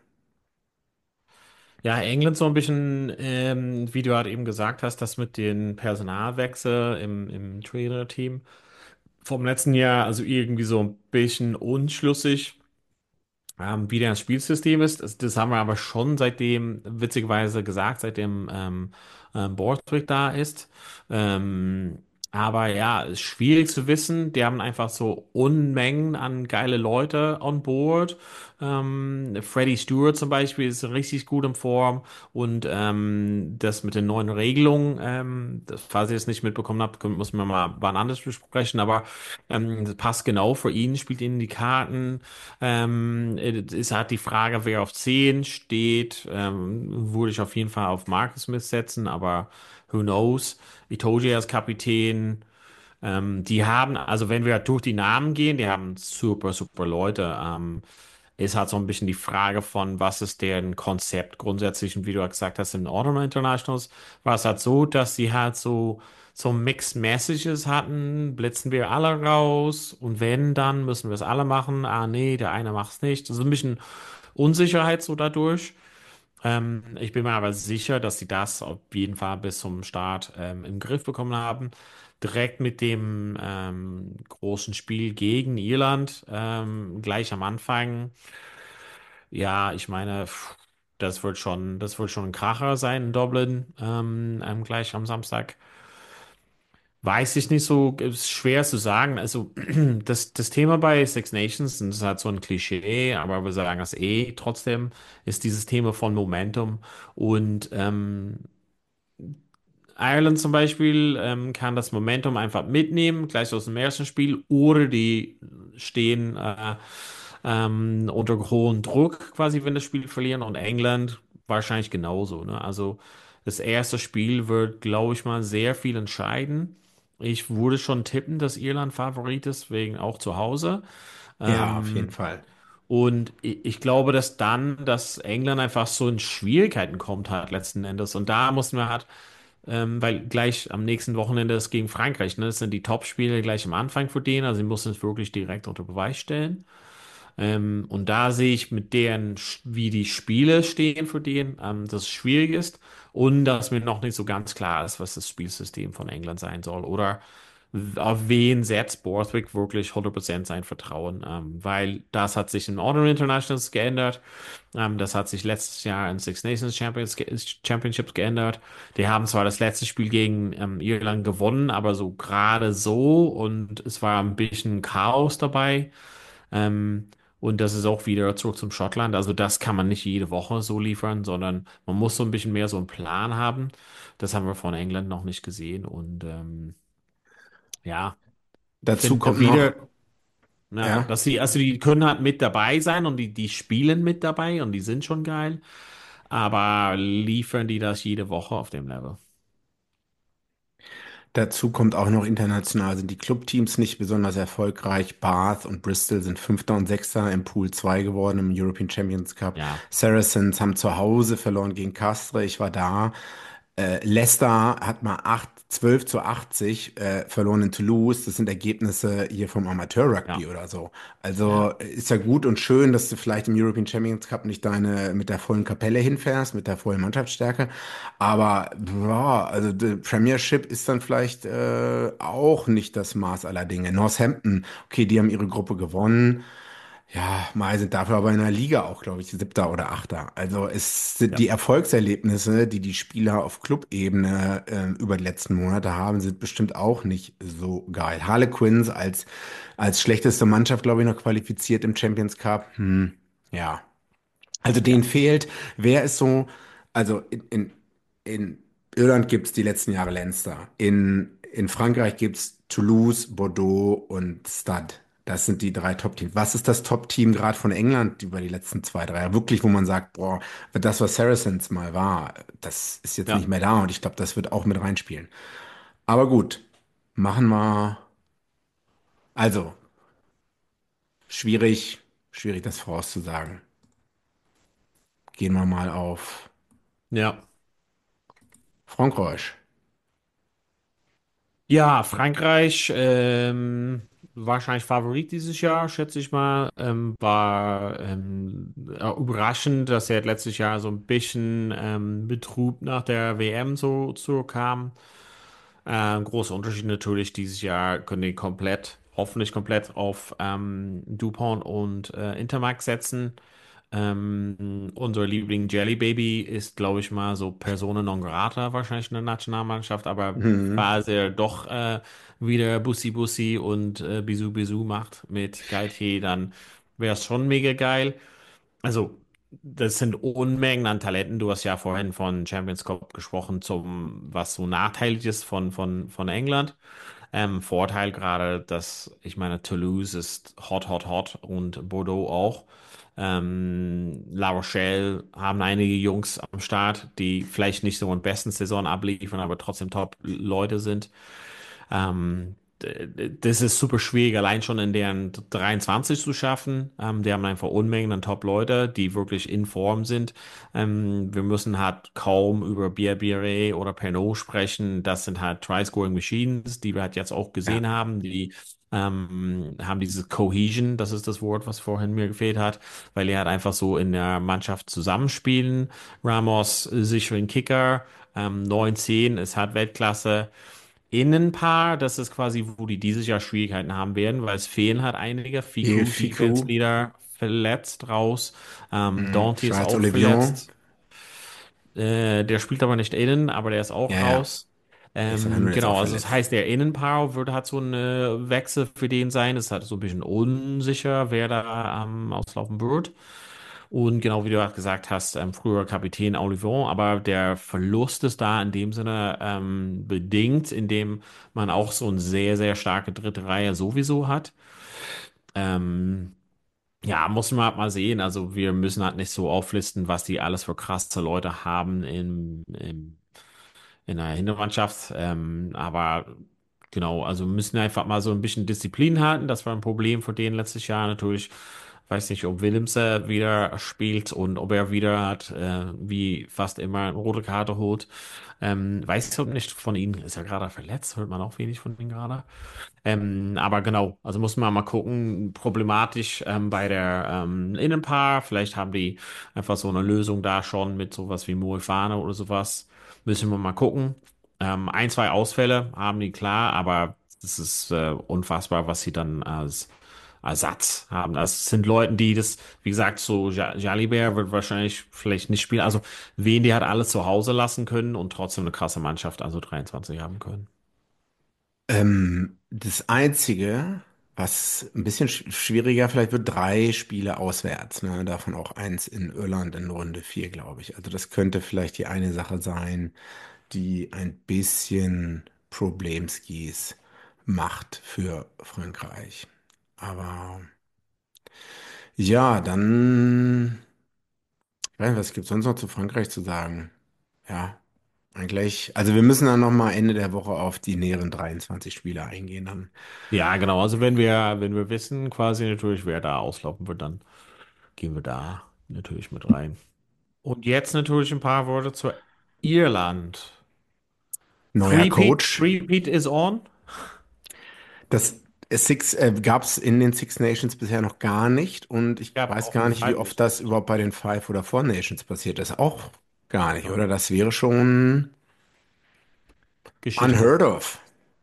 Ja, England so ein bisschen, ähm, wie du halt eben gesagt hast, das mit den Personalwechsel im, im Trainer-Team vom letzten Jahr, also irgendwie so ein bisschen unschlüssig. Ähm, wie das Spielsystem ist, das, das haben wir aber schon seitdem, witzigerweise gesagt, seitdem ähm, ähm, Borthwick da ist. Ähm, aber ja, ist schwierig zu wissen. Die haben einfach so Unmengen an geile Leute on board. Ähm, Freddie Stewart zum Beispiel ist richtig gut in Form. Und ähm, das mit den neuen Regelungen, ähm, das, falls ihr es nicht mitbekommen habt, können- muss man mal wann anders besprechen. Aber ähm, das passt genau für ihn, spielt ihnen die Karten. Ähm, es ist halt die Frage, wer auf zehn steht. Ähm, würde ich auf jeden Fall auf Marcus Smith setzen, aber who knows? Itoje als Kapitän. Ähm, die haben, also wenn wir durch die Namen gehen, die haben super, super Leute. Ähm, ist halt so ein bisschen die Frage von, was ist deren Konzept grundsätzlich? Und wie du ja gesagt hast, in Autumn Internationals war es halt so, dass sie halt so, so Mixed Messages hatten, blitzen wir alle raus und wenn, dann müssen wir es alle machen. Ah, nee, der eine macht es nicht. Das ist ein bisschen Unsicherheit so dadurch. Ähm, ich bin mir aber sicher, dass sie das auf jeden Fall bis zum Start ähm, im Griff bekommen haben. Direkt mit dem ähm, großen Spiel gegen Irland, ähm, gleich am Anfang. Ja, ich meine, pff, das wird schon, das wird schon ein Kracher sein in Dublin, ähm, ähm, gleich am Samstag. Weiß ich nicht so, ist schwer zu sagen. Also das, das Thema bei Six Nations, und das ist halt so ein Klischee, aber wir sagen das eh trotzdem, ist dieses Thema von Momentum. Und ähm, Ireland zum Beispiel ähm, kann das Momentum einfach mitnehmen, gleich aus dem ersten Spiel, oder die stehen äh, ähm, unter hohem Druck quasi, wenn das Spiel verlieren. Und England wahrscheinlich genauso. Ne? Also das erste Spiel wird, glaube ich mal, sehr viel entscheiden. Ich würde schon tippen, dass Irland Favorit ist, wegen auch zu Hause. Ja, auf jeden Ähm, Fall. und ich ich glaube, dass dann, dass England einfach so in Schwierigkeiten kommt hat letzten Endes. Und da mussten wir halt, ähm, weil gleich am nächsten Wochenende ist gegen Frankreich, ne? Das sind die Top-Spiele gleich am Anfang für den. Also sie mussten es wirklich direkt unter Beweis stellen. Ähm, und da sehe ich mit deren, wie die Spiele stehen für den, ähm, dass es schwierig ist und dass mir noch nicht so ganz klar ist, was das Spielsystem von England sein soll oder auf wen setzt Borthwick wirklich hundert Prozent sein Vertrauen, ähm, weil das hat sich in Order Internationals geändert, ähm, das hat sich letztes Jahr in Six Nations Champions, Championships geändert. Die haben zwar das letzte Spiel gegen ähm, Irland gewonnen, aber so gerade so und es war ein bisschen Chaos dabei. Ähm, und das ist auch wieder zurück zum Schottland. Also das kann man nicht jede Woche so liefern, sondern man muss so ein bisschen mehr so einen Plan haben. Das haben wir von England noch nicht gesehen. Und ähm, ja, Dazu finde kommt noch, wieder, ja, ja. dass sie, also die können halt mit dabei sein und die, die spielen mit dabei und die sind schon geil. Aber liefern die das jede Woche auf dem Level? Dazu kommt auch noch international sind die Clubteams nicht besonders erfolgreich. Bath und Bristol sind Fünfter und Sechster im Pool zwei geworden im European Champions Cup. Ja, Saracens haben zu Hause verloren gegen Castres. Ich war da. Äh, Leicester hat mal acht, zwölf zu achtzig äh, verloren in Toulouse. Das sind Ergebnisse hier vom ja, Amateur-Rugby oder so. Also ja, äh, ist ja gut und schön, dass du vielleicht im European Champions Cup nicht deine mit der vollen Kapelle hinfährst, mit der vollen Mannschaftsstärke. Aber boah, also die Premiership ist dann vielleicht äh, auch nicht das Maß aller Dinge. Northampton, okay, die haben ihre Gruppe gewonnen. Ja, mal sind dafür aber in der Liga auch, glaube ich, Siebter oder Achter. Also es sind ja, die Erfolgserlebnisse, die die Spieler auf Clubebene äh, über die letzten Monate haben, sind bestimmt auch nicht so geil. Harlequins als, als schlechteste Mannschaft, glaube ich, noch qualifiziert im Champions Cup. Hm, ja. Also ja, denen fehlt, wer ist so, also in, in, in Irland gibt's die letzten Jahre Leinster, in, in Frankreich gibt's Toulouse, Bordeaux und Stade. Das sind die drei Top-Teams. Was ist das Top-Team gerade von England über die letzten zwei, drei Jahre? Wirklich, wo man sagt, boah, das, was Saracens mal war, das ist jetzt nicht ja. mehr da und ich glaube, das wird auch mit reinspielen. Aber gut, machen wir, also, schwierig, schwierig das vorauszusagen. Gehen wir mal auf Ja. Frankreich. Ja, Frankreich, ähm, wahrscheinlich Favorit dieses Jahr, schätze ich mal. Ähm, war ähm, ja, überraschend, dass er letztes Jahr so ein bisschen ähm, Betrug nach der W M so zurückkam. Ähm, großer Unterschied natürlich, dieses Jahr können die komplett, hoffentlich komplett auf ähm, DuPont und äh, Intermax setzen. Ähm, unser Liebling Jelly Baby ist, glaube ich mal, so Persona non grata wahrscheinlich in der Nationalmannschaft, aber Mhm. falls er doch äh, wieder Bussi Bussi und äh, Bisou Bisou macht mit Galtier, dann wäre es schon mega geil. Also, das sind Unmengen an Talenten. Du hast ja vorhin von Champions Cup gesprochen, zum, was so nachteilig ist von, von, von England. Ähm, Vorteil gerade, dass ich meine, Toulouse ist hot, hot, hot und Bordeaux auch. Ähm, La Rochelle haben einige Jungs am Start, die vielleicht nicht so in besten Saison abliefern, aber trotzdem Top-Leute sind. Ähm, d- d- Das ist super schwierig, allein schon in deren dreiundzwanzig zu schaffen. Ähm, die haben einfach Unmengen an Top-Leute, die wirklich in Form sind. Ähm, wir müssen halt kaum über Biarritz oder Pernod sprechen. Das sind halt Try-Scoring Machines, die wir halt jetzt auch gesehen Ja. haben. Die ähm, haben dieses Cohesion, das ist das Wort, was vorhin mir gefehlt hat, weil die halt einfach so in der Mannschaft zusammenspielen. Ramos, äh, sicheren Kicker, ähm, neun zehn ist halt Weltklasse. Innenpaar, das ist quasi, wo die dieses Jahr Schwierigkeiten haben werden, weil es fehlen halt einige. Il Fiku, Defense Ficou, Leader, verletzt raus. Ähm, mhm. Dante ist Charles auch Olivier, verletzt. Äh, der spielt aber nicht innen, aber der ist ja, auch ja, raus. der ist einfach nur Ähm, jetzt auch genau, also das verletzt. heißt, der Innenpaar würde halt so ein äh, Wechsel für den sein. Es ist halt so ein bisschen unsicher, wer da ähm, auslaufen wird. Und genau wie du halt gesagt hast, ähm, früher Kapitän Olivon, aber der Verlust ist da in dem Sinne ähm, bedingt, indem man auch so eine sehr, sehr starke dritte Reihe sowieso hat. Ähm, ja, muss man halt mal sehen. Also wir müssen halt nicht so auflisten, was die alles für krasse Leute haben im, im in der Hintermannschaft. Ähm, aber genau, also wir müssen einfach mal so ein bisschen Disziplin halten. Das war ein Problem für den letztes Jahr natürlich. Weiß nicht, ob Willems äh, wieder spielt und ob er wieder hat, äh, wie fast immer, eine rote Karte holt. Ähm, weiß ich nicht von ihm. Ist er gerade verletzt? Hört man auch wenig von ihm gerade. Ähm, aber genau, also muss man mal gucken. Problematisch ähm, bei der ähm, Innenpaar. Vielleicht haben die einfach so eine Lösung da schon mit sowas wie Moefane oder sowas. Müssen wir mal gucken. Ähm, ein, zwei Ausfälle haben die klar, aber es ist äh, unfassbar, was sie dann als Ersatz haben. Das sind Leute, die das, wie gesagt, so Ja- Jalibert wird wahrscheinlich vielleicht nicht spielen. Also wen die hat alles zu Hause lassen können und trotzdem eine krasse Mannschaft, also dreiundzwanzig haben können. Ähm, das Einzige, was ein bisschen sch- schwieriger vielleicht wird, drei Spiele auswärts, ne? Davon auch eins in Irland in Runde vier, glaube ich. Also das könnte vielleicht die eine Sache sein, die ein bisschen Problemskis macht für Frankreich. Aber ja, dann, ich weiß nicht, was gibt es sonst noch zu Frankreich zu sagen? Ja, eigentlich, also wir müssen dann nochmal Ende der Woche auf die näheren dreiundzwanzig Spiele eingehen dann. Ja, genau. Also wenn wir, wenn wir wissen, quasi natürlich, wer da auslaufen wird, dann gehen wir da natürlich mit rein. Und jetzt natürlich ein paar Worte zu Irland. Neuer Three-Peat, Coach. Three-Peat is on. Das Six äh, gab es in den Six Nations bisher noch gar nicht und ich Gab weiß auch gar im nicht, wie Five oft nicht. das überhaupt bei den Five oder Four Nations passiert ist. Auch gar nicht, Ja. oder? Das wäre schon Geschichte. unheard of.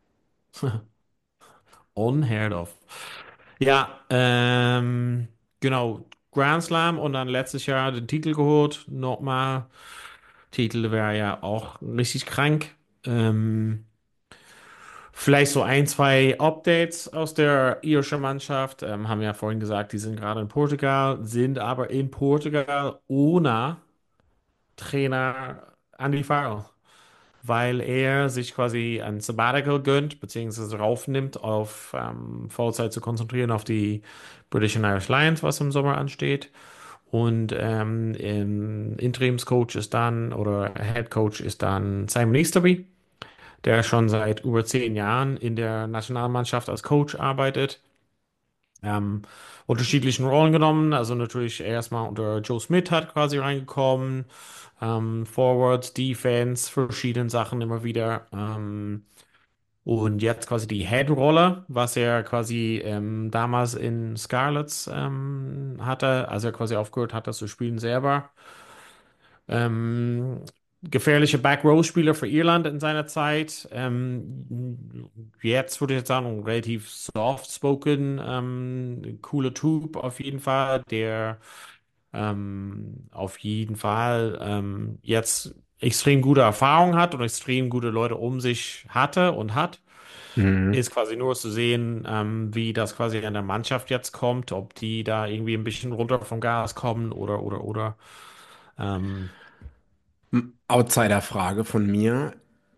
Unheard of. Ja, ähm, genau. Grand Slam und dann letztes Jahr den Titel geholt. Nochmal. Titel wäre ja auch richtig krank. Ähm, Vielleicht so ein, zwei Updates aus der irischen Mannschaft. Ähm, haben wir ja vorhin gesagt, die sind gerade in Portugal, sind aber in Portugal ohne Trainer Andy Farrell, weil er sich quasi ein Sabbatical gönnt, beziehungsweise raufnimmt, auf ähm, Vollzeit zu konzentrieren auf die British and Irish Lions, was im Sommer ansteht. Und ähm, im Interimscoach ist dann, oder Head Coach ist dann Simon Easterby. der schon seit über zehn Jahren in der Nationalmannschaft als Coach arbeitet. Ähm, Unterschiedlichen Rollen genommen, also natürlich erstmal unter Joe Smith hat quasi reingekommen, ähm, Forwards, Defense, verschiedene Sachen immer wieder. Ähm, und jetzt quasi die Head-Rolle, was er quasi ähm, damals in Scarlets ähm, hatte, als er quasi aufgehört hat, das zu spielen selber. Ähm, Gefährliche Back-Row-Spieler für Irland in seiner Zeit. Ähm, jetzt würde ich jetzt sagen, relativ soft-spoken, ähm, cooler Typ auf jeden Fall, der ähm, auf jeden Fall ähm, jetzt extrem gute Erfahrung hat und extrem gute Leute um sich hatte und hat. Mhm. Ist quasi nur zu sehen, ähm, wie das quasi an der Mannschaft jetzt kommt, ob die da irgendwie ein bisschen runter vom Gas kommen oder, oder, oder. Ähm, Outsider-Frage von mir.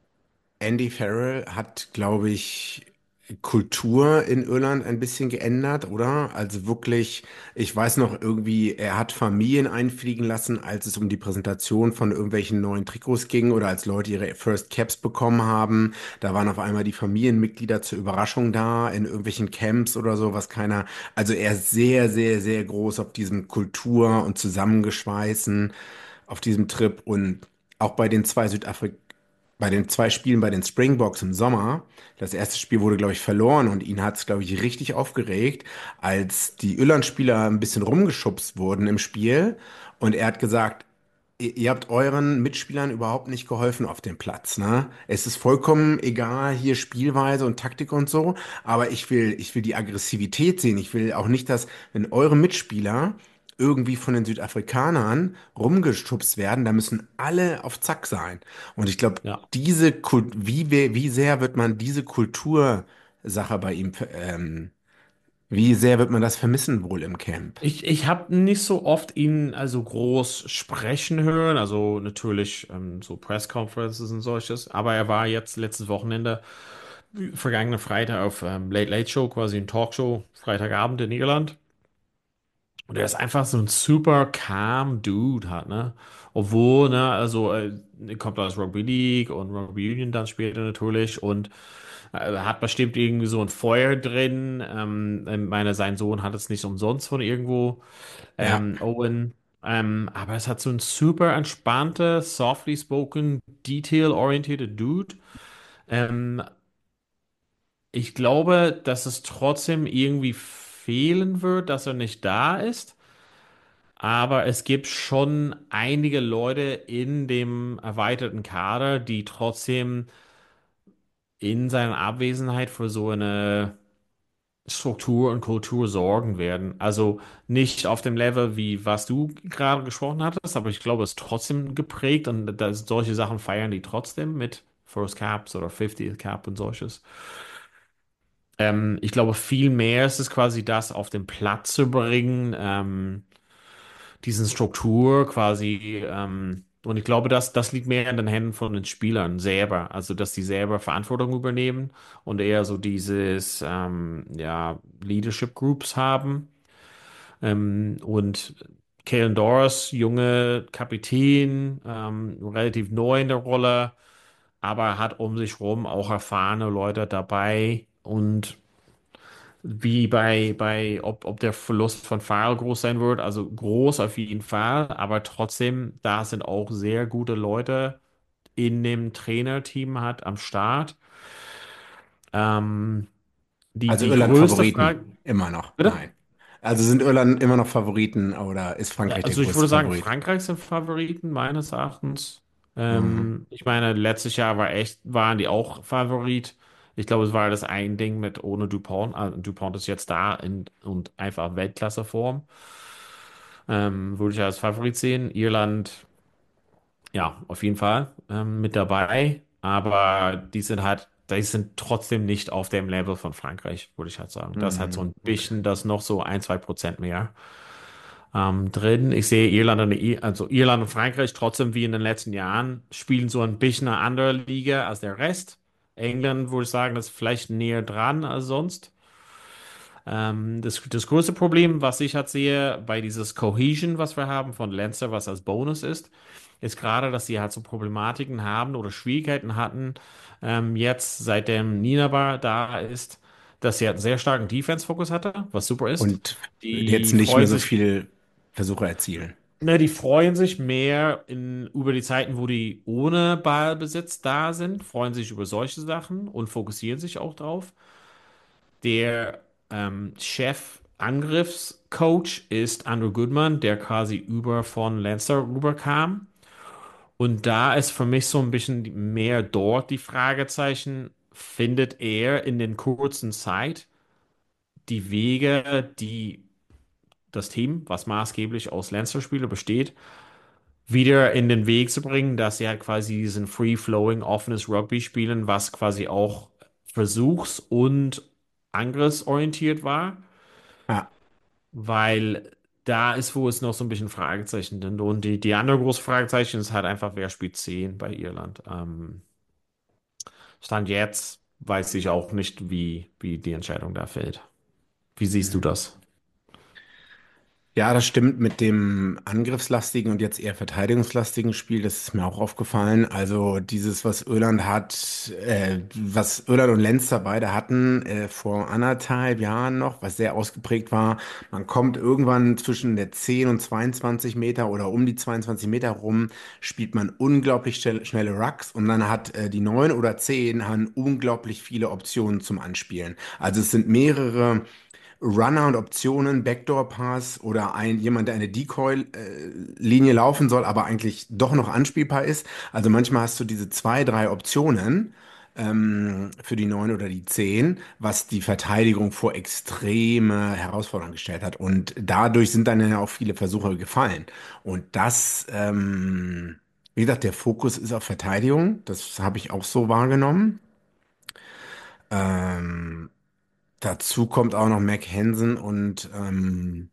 Andy Farrell hat, glaube ich, Kultur in Irland ein bisschen geändert, oder? Also wirklich, ich weiß noch irgendwie, er hat Familien einfliegen lassen, als es um die Präsentation von irgendwelchen neuen Trikots ging oder als Leute ihre First Caps bekommen haben. Da waren auf einmal die Familienmitglieder zur Überraschung da in irgendwelchen Camps oder so, was keiner. Also er ist sehr, sehr, sehr groß auf diesem Kultur und Zusammengeschweißen, auf diesem Trip und auch bei den zwei Südafrika bei den zwei Spielen bei den Springboks im Sommer, das erste Spiel wurde, glaube ich, verloren und ihn hat es, glaube ich, richtig aufgeregt, als die Irland-Spieler ein bisschen rumgeschubst wurden im Spiel. Und er hat gesagt, ihr ihr habt euren Mitspielern überhaupt nicht geholfen auf dem Platz, ne? Es ist vollkommen egal, hier Spielweise und Taktik und so, aber ich will, ich will die Aggressivität sehen. Ich will auch nicht, dass, wenn eure Mitspieler irgendwie von den Südafrikanern rumgeschubst werden, da müssen alle auf Zack sein. Und ich glaube, ja. diese Kult, wie, we- wie sehr wird man diese Kultursache bei ihm, ähm, wie sehr wird man das vermissen wohl im Camp? Ich, ich habe nicht so oft ihn also groß sprechen hören, also natürlich ähm, so Press-Conferences und solches, aber er war jetzt letztes Wochenende, vergangene Freitag auf ähm, Late Late Show, quasi ein Talkshow, Freitagabend in Irland. Und er ist einfach so ein super calm Dude hat, ne? Obwohl, ne, also äh, er kommt aus Rugby League und Rugby Union dann später natürlich und äh, hat bestimmt irgendwie so ein Feuer drin. Ähm, ich meine, sein Sohn hat es nicht umsonst von irgendwo, Ja. ähm, Owen. Ähm, aber es hat so ein super entspannter, softly spoken, detail-orientierter Dude. Ähm, Ich glaube, dass es trotzdem irgendwie fehlen wird, dass er nicht da ist. Aber es gibt schon einige Leute in dem erweiterten Kader, die trotzdem in seiner Abwesenheit für so eine Struktur und Kultur sorgen werden. Also nicht auf dem Level, wie was du gerade gesprochen hattest, aber ich glaube, es ist trotzdem geprägt und das, solche Sachen feiern die trotzdem mit First Caps oder fünfzig Cap und solches. Ähm, ich glaube, viel mehr ist es quasi das auf den Platz zu bringen. Ähm, diesen Struktur quasi. Ähm, und ich glaube, das, das liegt mehr in den Händen von den Spielern selber. Also, dass die selber Verantwortung übernehmen und eher so dieses, ähm, ja, Leadership Groups haben. Ähm, und Kalen Doris, junge Kapitän, ähm, relativ neu in der Rolle, aber hat um sich rum auch erfahrene Leute dabei und wie bei, bei ob, ob der Verlust von Farrell groß sein wird. Also groß auf jeden Fall, aber trotzdem, da sind auch sehr gute Leute in dem Trainerteam hat am Start. Ähm, die, Also die Irland größte Frage, Favoriten immer noch. bitte? Nein. Also sind Irland immer noch Favoriten oder ist Ja, Frankreich der also ich größte würde sagen, Favorit? Frankreich sind Favoriten meines Erachtens. Mhm. Ähm, ich meine, letztes Jahr war echt, waren die auch Favorit. Ich glaube, es war das ein Ding mit ohne Dupont. Also Dupont ist jetzt da in, und einfach Weltklasseform. Ähm, würde ich als Favorit sehen. Irland, ja, auf jeden Fall ähm, mit dabei. Aber die sind halt, die sind trotzdem nicht auf dem Level von Frankreich, würde ich halt sagen. Das hat so Mhm. ein Okay. bisschen, das noch so ein, zwei Prozent mehr ähm, drin. Ich sehe Irland und, I- also Irland und Frankreich trotzdem wie in den letzten Jahren spielen so ein bisschen eine andere Liga als der Rest. England würde ich sagen, ist vielleicht näher dran als sonst. Ähm, das, das größte Problem, was ich halt sehe bei dieses Cohesion, was wir haben von Lancer, was als Bonus ist, ist gerade, dass sie halt so Problematiken haben oder Schwierigkeiten hatten, ähm, jetzt seitdem Ninabar da ist, dass sie halt einen sehr starken Defense-Fokus hatte, was super ist. Und jetzt Die nicht mehr freuen so sich, viel Versuche erzielen. ne, die freuen sich mehr in, über die Zeiten, wo die ohne Ballbesitz da sind, freuen sich über solche Sachen und fokussieren sich auch drauf. Der ähm, Chef-Angriffscoach ist Andrew Goodman, der quasi über von Lancer rüberkam. Und da ist für mich so ein bisschen mehr dort die Fragezeichen, findet er in den kurzen Zeit die Wege, die das Team, was maßgeblich aus Lancer-Spielern besteht, wieder in den Weg zu bringen, dass sie halt quasi diesen free-flowing, offenes Rugby spielen, was quasi auch versuchs- und angriffsorientiert war. Ja. Weil da ist, wo es noch so ein bisschen Fragezeichen sind. Und die, die andere große Fragezeichen ist halt einfach, wer spielt zehn bei Irland. Ähm, Stand jetzt weiß ich auch nicht, wie, wie die Entscheidung da fällt. Wie siehst du das? Ja, das stimmt mit dem angriffslastigen und jetzt eher verteidigungslastigen Spiel. Das ist mir auch aufgefallen. Also dieses, was Irland hat, äh, was Irland und Leinster beide hatten äh, vor anderthalb Jahren noch, was sehr ausgeprägt war. Man kommt irgendwann zwischen der zehn und zweiundzwanzig Meter oder um die zweiundzwanzig Meter rum, spielt man unglaublich schnell, schnelle Rucks und dann hat äh, die neun oder zehn haben unglaublich viele Optionen zum Anspielen. Also es sind mehrere Runner und Optionen, Backdoor Pass oder ein, jemand, der eine Decoy-Linie laufen soll, aber eigentlich doch noch anspielbar ist. Also manchmal hast du diese zwei, drei Optionen ähm, für die neun oder die zehn, was die Verteidigung vor extreme Herausforderungen gestellt hat. Und dadurch sind dann ja auch viele Versuche gefallen. Und das, ähm, wie gesagt, der Fokus ist auf Verteidigung. Das habe ich auch so wahrgenommen. Ähm, Dazu kommt auch noch Mac Hansen und ähm,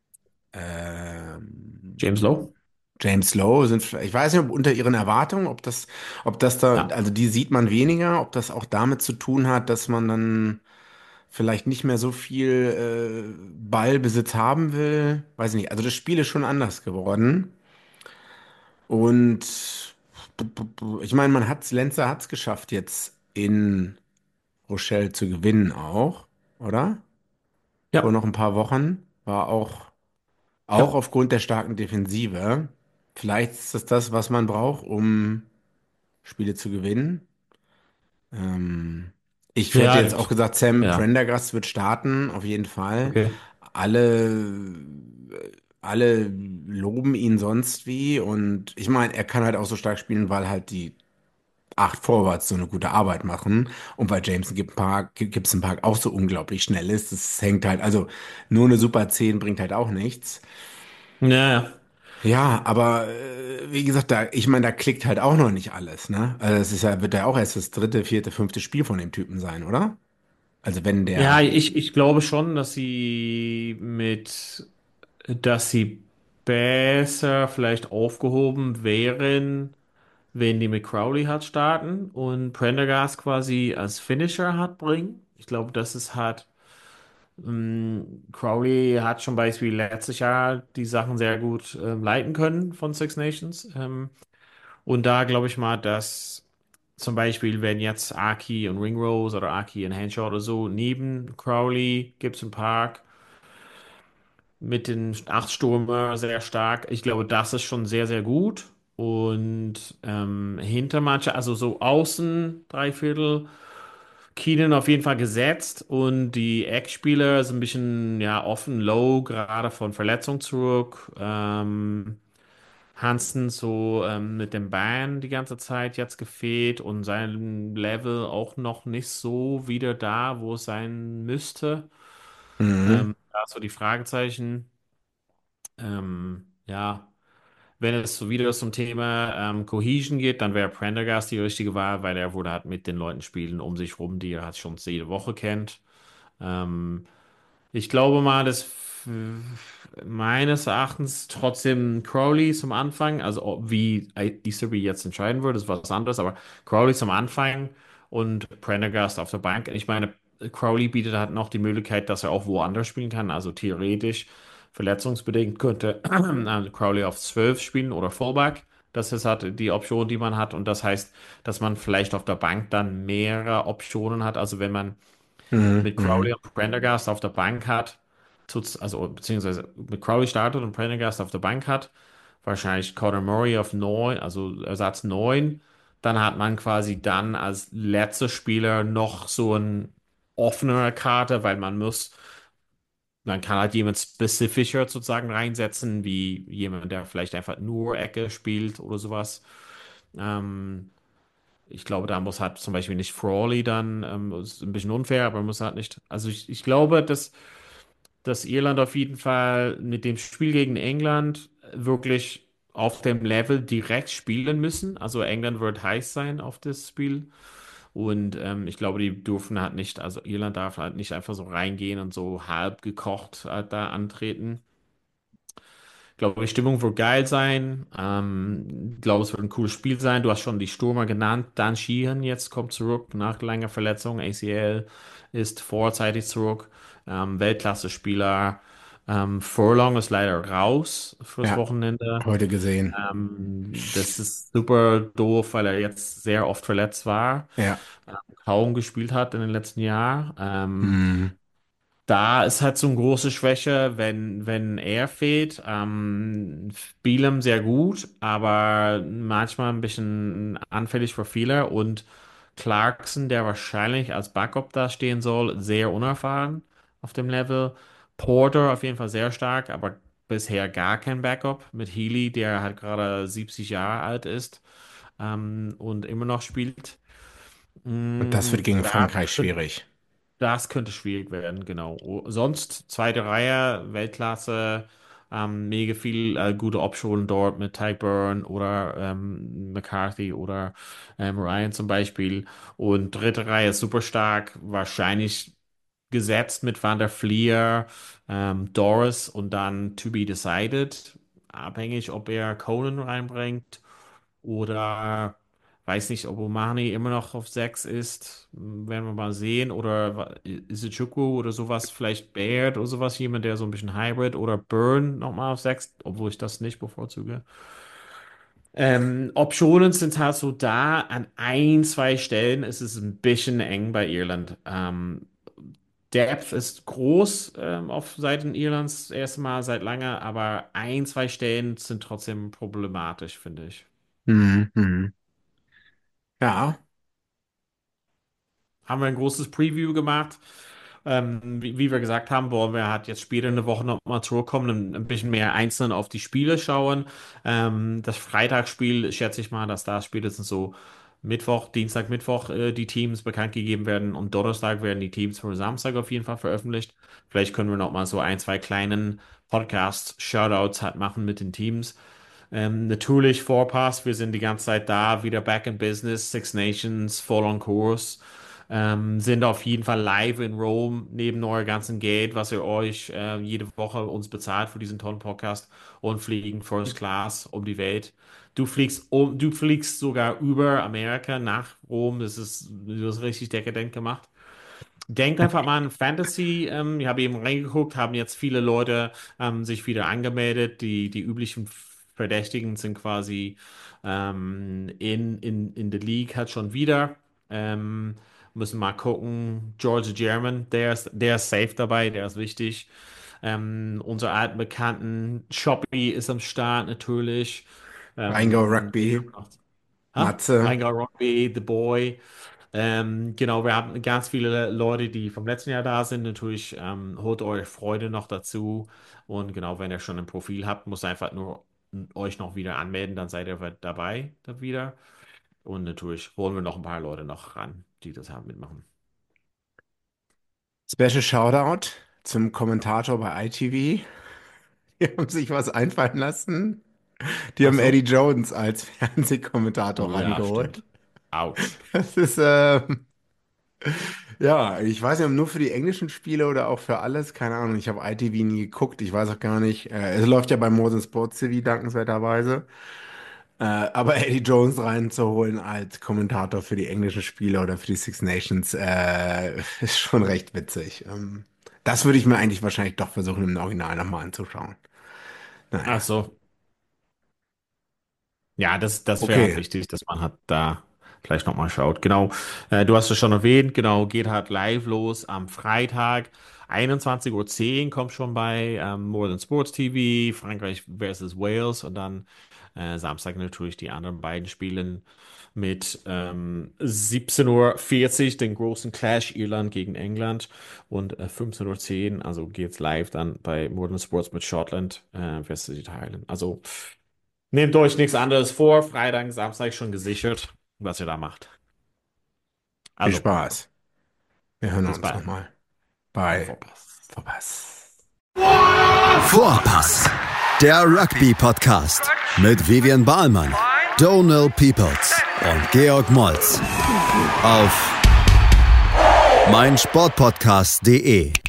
ähm, James Lowe? James Lowe sind, vielleicht- ich weiß nicht, ob unter ihren Erwartungen, ob das, ob das da, Ja. also die sieht man weniger, ob das auch damit zu tun hat, dass man dann vielleicht nicht mehr so viel äh, Ballbesitz haben will. Weiß ich nicht. Also das Spiel ist schon anders geworden. Und ich meine, man hat's, Lenzer hat's geschafft, jetzt in Rochelle zu gewinnen auch, oder? Vor Ja. noch ein paar Wochen. War auch, auch Ja. aufgrund der starken Defensive. Vielleicht ist das das, was man braucht, um Spiele zu gewinnen. Ähm, Ich hätte Ja, jetzt auch ich, gesagt, Sam ja. Prendergast wird starten, auf jeden Fall. Okay. Alle, alle loben ihn sonst wie. Und ich meine, er kann halt auch so stark spielen, weil halt die acht Forwards so eine gute Arbeit machen und weil Jameson Gibson Park, Gibson Park auch so unglaublich schnell ist. Das hängt halt, also nur eine Super zehn bringt halt auch nichts. Ja, ja. Ja, aber äh, wie gesagt, da, ich meine, da klickt halt auch noch nicht alles, ne? Also es ist ja, wird ja auch erst das dritte, vierte, fünfte Spiel von dem Typen sein, oder? Also wenn Ja, der, ich, ich glaube schon, dass sie mit, dass sie besser vielleicht aufgehoben wären, wenn die mit Crowley hat starten und Prendergast quasi als Finisher hat bringen. Ich glaube, das ist halt, ähm, Crowley hat zum Beispiel letztes Jahr die Sachen sehr gut ähm, leiten können von Six Nations. Ähm, und da glaube ich mal, dass zum Beispiel, wenn jetzt Aki und Ringrose oder Aki und Henshaw oder so neben Crowley, Gibson Park mit den acht Stürmer sehr stark. Ich glaube, das ist schon sehr, sehr gut. Und ähm, Hintermannschaft, also so außen drei Viertel, Keenan auf jeden Fall gesetzt und die Eckspieler sind ein bisschen ja offen, low, gerade von Verletzung zurück. Ähm, Hansen so ähm, mit dem Bein die ganze Zeit jetzt gefehlt und sein Level auch noch nicht so wieder da, wo es sein müsste. mhm, Ähm, da so die Fragezeichen. Ähm, ja, wenn es so wieder zum Thema ähm, Cohesion geht, dann wäre Prendergast die richtige Wahl, weil er wurde halt mit den Leuten spielen um sich rum, die er halt schon jede Woche kennt. Ähm, Ich glaube mal, dass f- meines Erachtens trotzdem Crowley zum Anfang, also ob- wie Easterby jetzt entscheiden würde, ist was anderes, aber Crowley zum Anfang und Prendergast auf der Bank. Ich meine, Crowley bietet halt noch die Möglichkeit, dass er auch woanders spielen kann. Also theoretisch, verletzungsbedingt könnte äh, Crowley auf zwölf spielen oder Fullback. Das ist halt die Option, die man hat. Und das heißt, dass man vielleicht auf der Bank dann mehrere Optionen hat. Also wenn man Mhm. mit Crowley Mhm. und Prendergast auf der Bank hat, tut's- also beziehungsweise mit Crowley startet und Prendergast auf der Bank hat, wahrscheinlich Conor Murray auf neun, also Ersatz neun, dann hat man quasi dann als letzter Spieler noch so ein offenere Karte, weil man muss, man kann halt jemand spezifischer sozusagen reinsetzen, wie jemand, der vielleicht einfach nur Ecke spielt oder sowas. Ähm, Ich glaube, da muss halt zum Beispiel nicht Frawley dann, ähm, ist ein bisschen unfair, aber muss halt nicht. Also ich, ich glaube, dass, dass Irland auf jeden Fall mit dem Spiel gegen England wirklich auf dem Level direkt spielen müssen. Also England wird heiß sein auf das Spiel. Und ähm, ich glaube, die dürfen halt nicht, also Irland darf halt nicht einfach so reingehen und so halb gekocht halt da antreten. Ich glaube, die Stimmung wird geil sein. Ähm, ich glaube, es wird ein cooles Spiel sein. Du hast schon die Stürmer genannt. Dan Sheehan jetzt kommt zurück nach langer Verletzung. A C L ist vorzeitig zurück. Ähm, Weltklasse-Spieler. Ähm, Furlong ist leider raus fürs Ja, Wochenende. heute gesehen. Ähm, das ist super doof, weil er jetzt sehr oft verletzt war, Ja. kaum gespielt hat in den letzten Jahren. Ähm, Mhm. da ist halt so eine große Schwäche, wenn, wenn er fehlt. Ähm, Spielen sehr gut, aber manchmal ein bisschen anfällig für Fehler. Und Clarkson, der wahrscheinlich als Backup da stehen soll, sehr unerfahren auf dem Level. Porter auf jeden Fall sehr stark, aber bisher gar kein Backup. Mit Healy, der halt gerade siebzig Jahre alt ist, ähm, und immer noch spielt. Und das wird Mm, gegen Da Frankreich schwierig. das könnte schwierig werden, genau. O- Sonst zweite Reihe, Weltklasse, ähm, mega viel äh, gute Optionen dort mit Ty Burn oder ähm, McCarthy oder ähm, Ryan zum Beispiel. Und dritte Reihe super stark, wahrscheinlich gesetzt mit Van der Fleer, ähm, Doris und dann to be decided. Abhängig, ob er Conan reinbringt oder weiß nicht, ob Omani immer noch auf sechs ist. Werden wir mal sehen. Oder Izuchuku oder sowas, vielleicht Baird oder sowas, jemand, der so ein bisschen Hybrid oder Burn nochmal auf sechs, obwohl ich das nicht bevorzuge. Ähm, Optionen sind halt so da. An ein, zwei Stellen ist es ein bisschen eng bei Irland. Ähm, Depth ist groß ähm, auf Seiten Irlands, das erste Mal seit langer, aber ein, zwei Stellen sind trotzdem problematisch, finde ich. Mhm. Mhm. Ja, Haben wir ein großes Preview gemacht. Ähm, wie, wie wir gesagt haben, wollen wir halt jetzt später in der Woche nochmal zurückkommen und ein bisschen mehr einzeln auf die Spiele schauen. Ähm, das Freitagsspiel schätze ich mal, dass da spätestens so Mittwoch, Dienstag, Mittwoch äh, die Teams bekannt gegeben werden und Donnerstag werden die Teams für Samstag auf jeden Fall veröffentlicht. Vielleicht können wir nochmal so ein, zwei kleinen Podcast-Shoutouts halt machen mit den Teams. Ähm, natürlich Vorpass, wir sind die ganze Zeit da, wieder back in business, Six Nations, voll on course. Ähm, sind auf jeden Fall live in Rome, neben euer ganzen Geld, was ihr euch äh, jede Woche uns bezahlt für diesen tollen Podcast und fliegen First Class um die Welt. Du fliegst um, du fliegst sogar über Amerika nach Rom. Das ist, du hast richtig dekadent gemacht. Denkt einfach mal an Fantasy. Ähm, ich habe eben reingeguckt, haben jetzt viele Leute ähm, sich wieder angemeldet. Die, die üblichen Verdächtigen sind quasi ähm, in, in, in der League halt schon wieder. Ähm, müssen mal gucken. George German, der ist, der ist safe dabei, der ist wichtig. Ähm, unsere alten Bekannten, Shoppy ist am Start natürlich. Rheingau Ähm, Rugby, ha? Matze. Rheingau Rockby, The Boy. Ähm, genau, wir haben ganz viele Leute, die vom letzten Jahr da sind. Natürlich ähm, holt eure Freude noch dazu. Und genau, wenn ihr schon ein Profil habt, muss einfach nur euch noch wieder anmelden, dann seid ihr dabei da wieder. Und natürlich holen wir noch ein paar Leute noch ran, die das haben mitmachen. Special Shoutout zum Kommentator bei I T V. Die haben sich was einfallen lassen. Die Ach haben Eddie so? Jones als Fernsehkommentator Oh ja, rangeholt. stimmt. Autsch. Das ist, ähm, ja, ich weiß nicht, ob nur für die englischen Spiele oder auch für alles. Keine Ahnung. Ich habe I T V nie geguckt. Ich weiß auch gar nicht. Äh, es läuft ja bei More Than Sports T V dankenswerterweise. Äh, aber Eddie Jones reinzuholen als Kommentator für die englischen Spiele oder für die Six Nations äh, ist schon recht witzig. Ähm, das würde ich mir eigentlich wahrscheinlich doch versuchen, im Original nochmal anzuschauen. Ach Naja, so. Ja, das, das wäre halt okay. wichtig, dass man halt da vielleicht nochmal schaut. Genau, äh, du hast es schon erwähnt, genau, geht halt live los am Freitag. einundzwanzig Uhr zehn kommt schon bei ähm, More Than Sports T V, Frankreich versus Wales und dann äh, Samstag natürlich die anderen beiden Spielen mit ähm, siebzehn Uhr vierzig, den großen Clash Irland gegen England und äh, fünfzehn Uhr zehn, also geht's live dann bei More Than Sports mit Schottland äh, versus Italien. Also nehmt euch nichts anderes vor. Freitag, Samstag schon gesichert, was ihr da macht. Viel Also, Spaß. Wir hören bis uns bald nochmal beim bei Vorpass. Vorpass. Vorpass, der Rugby-Podcast mit Vivian Bahlmann, Donald Peoples und Georg Moltz auf meinsportpodcast punkt de.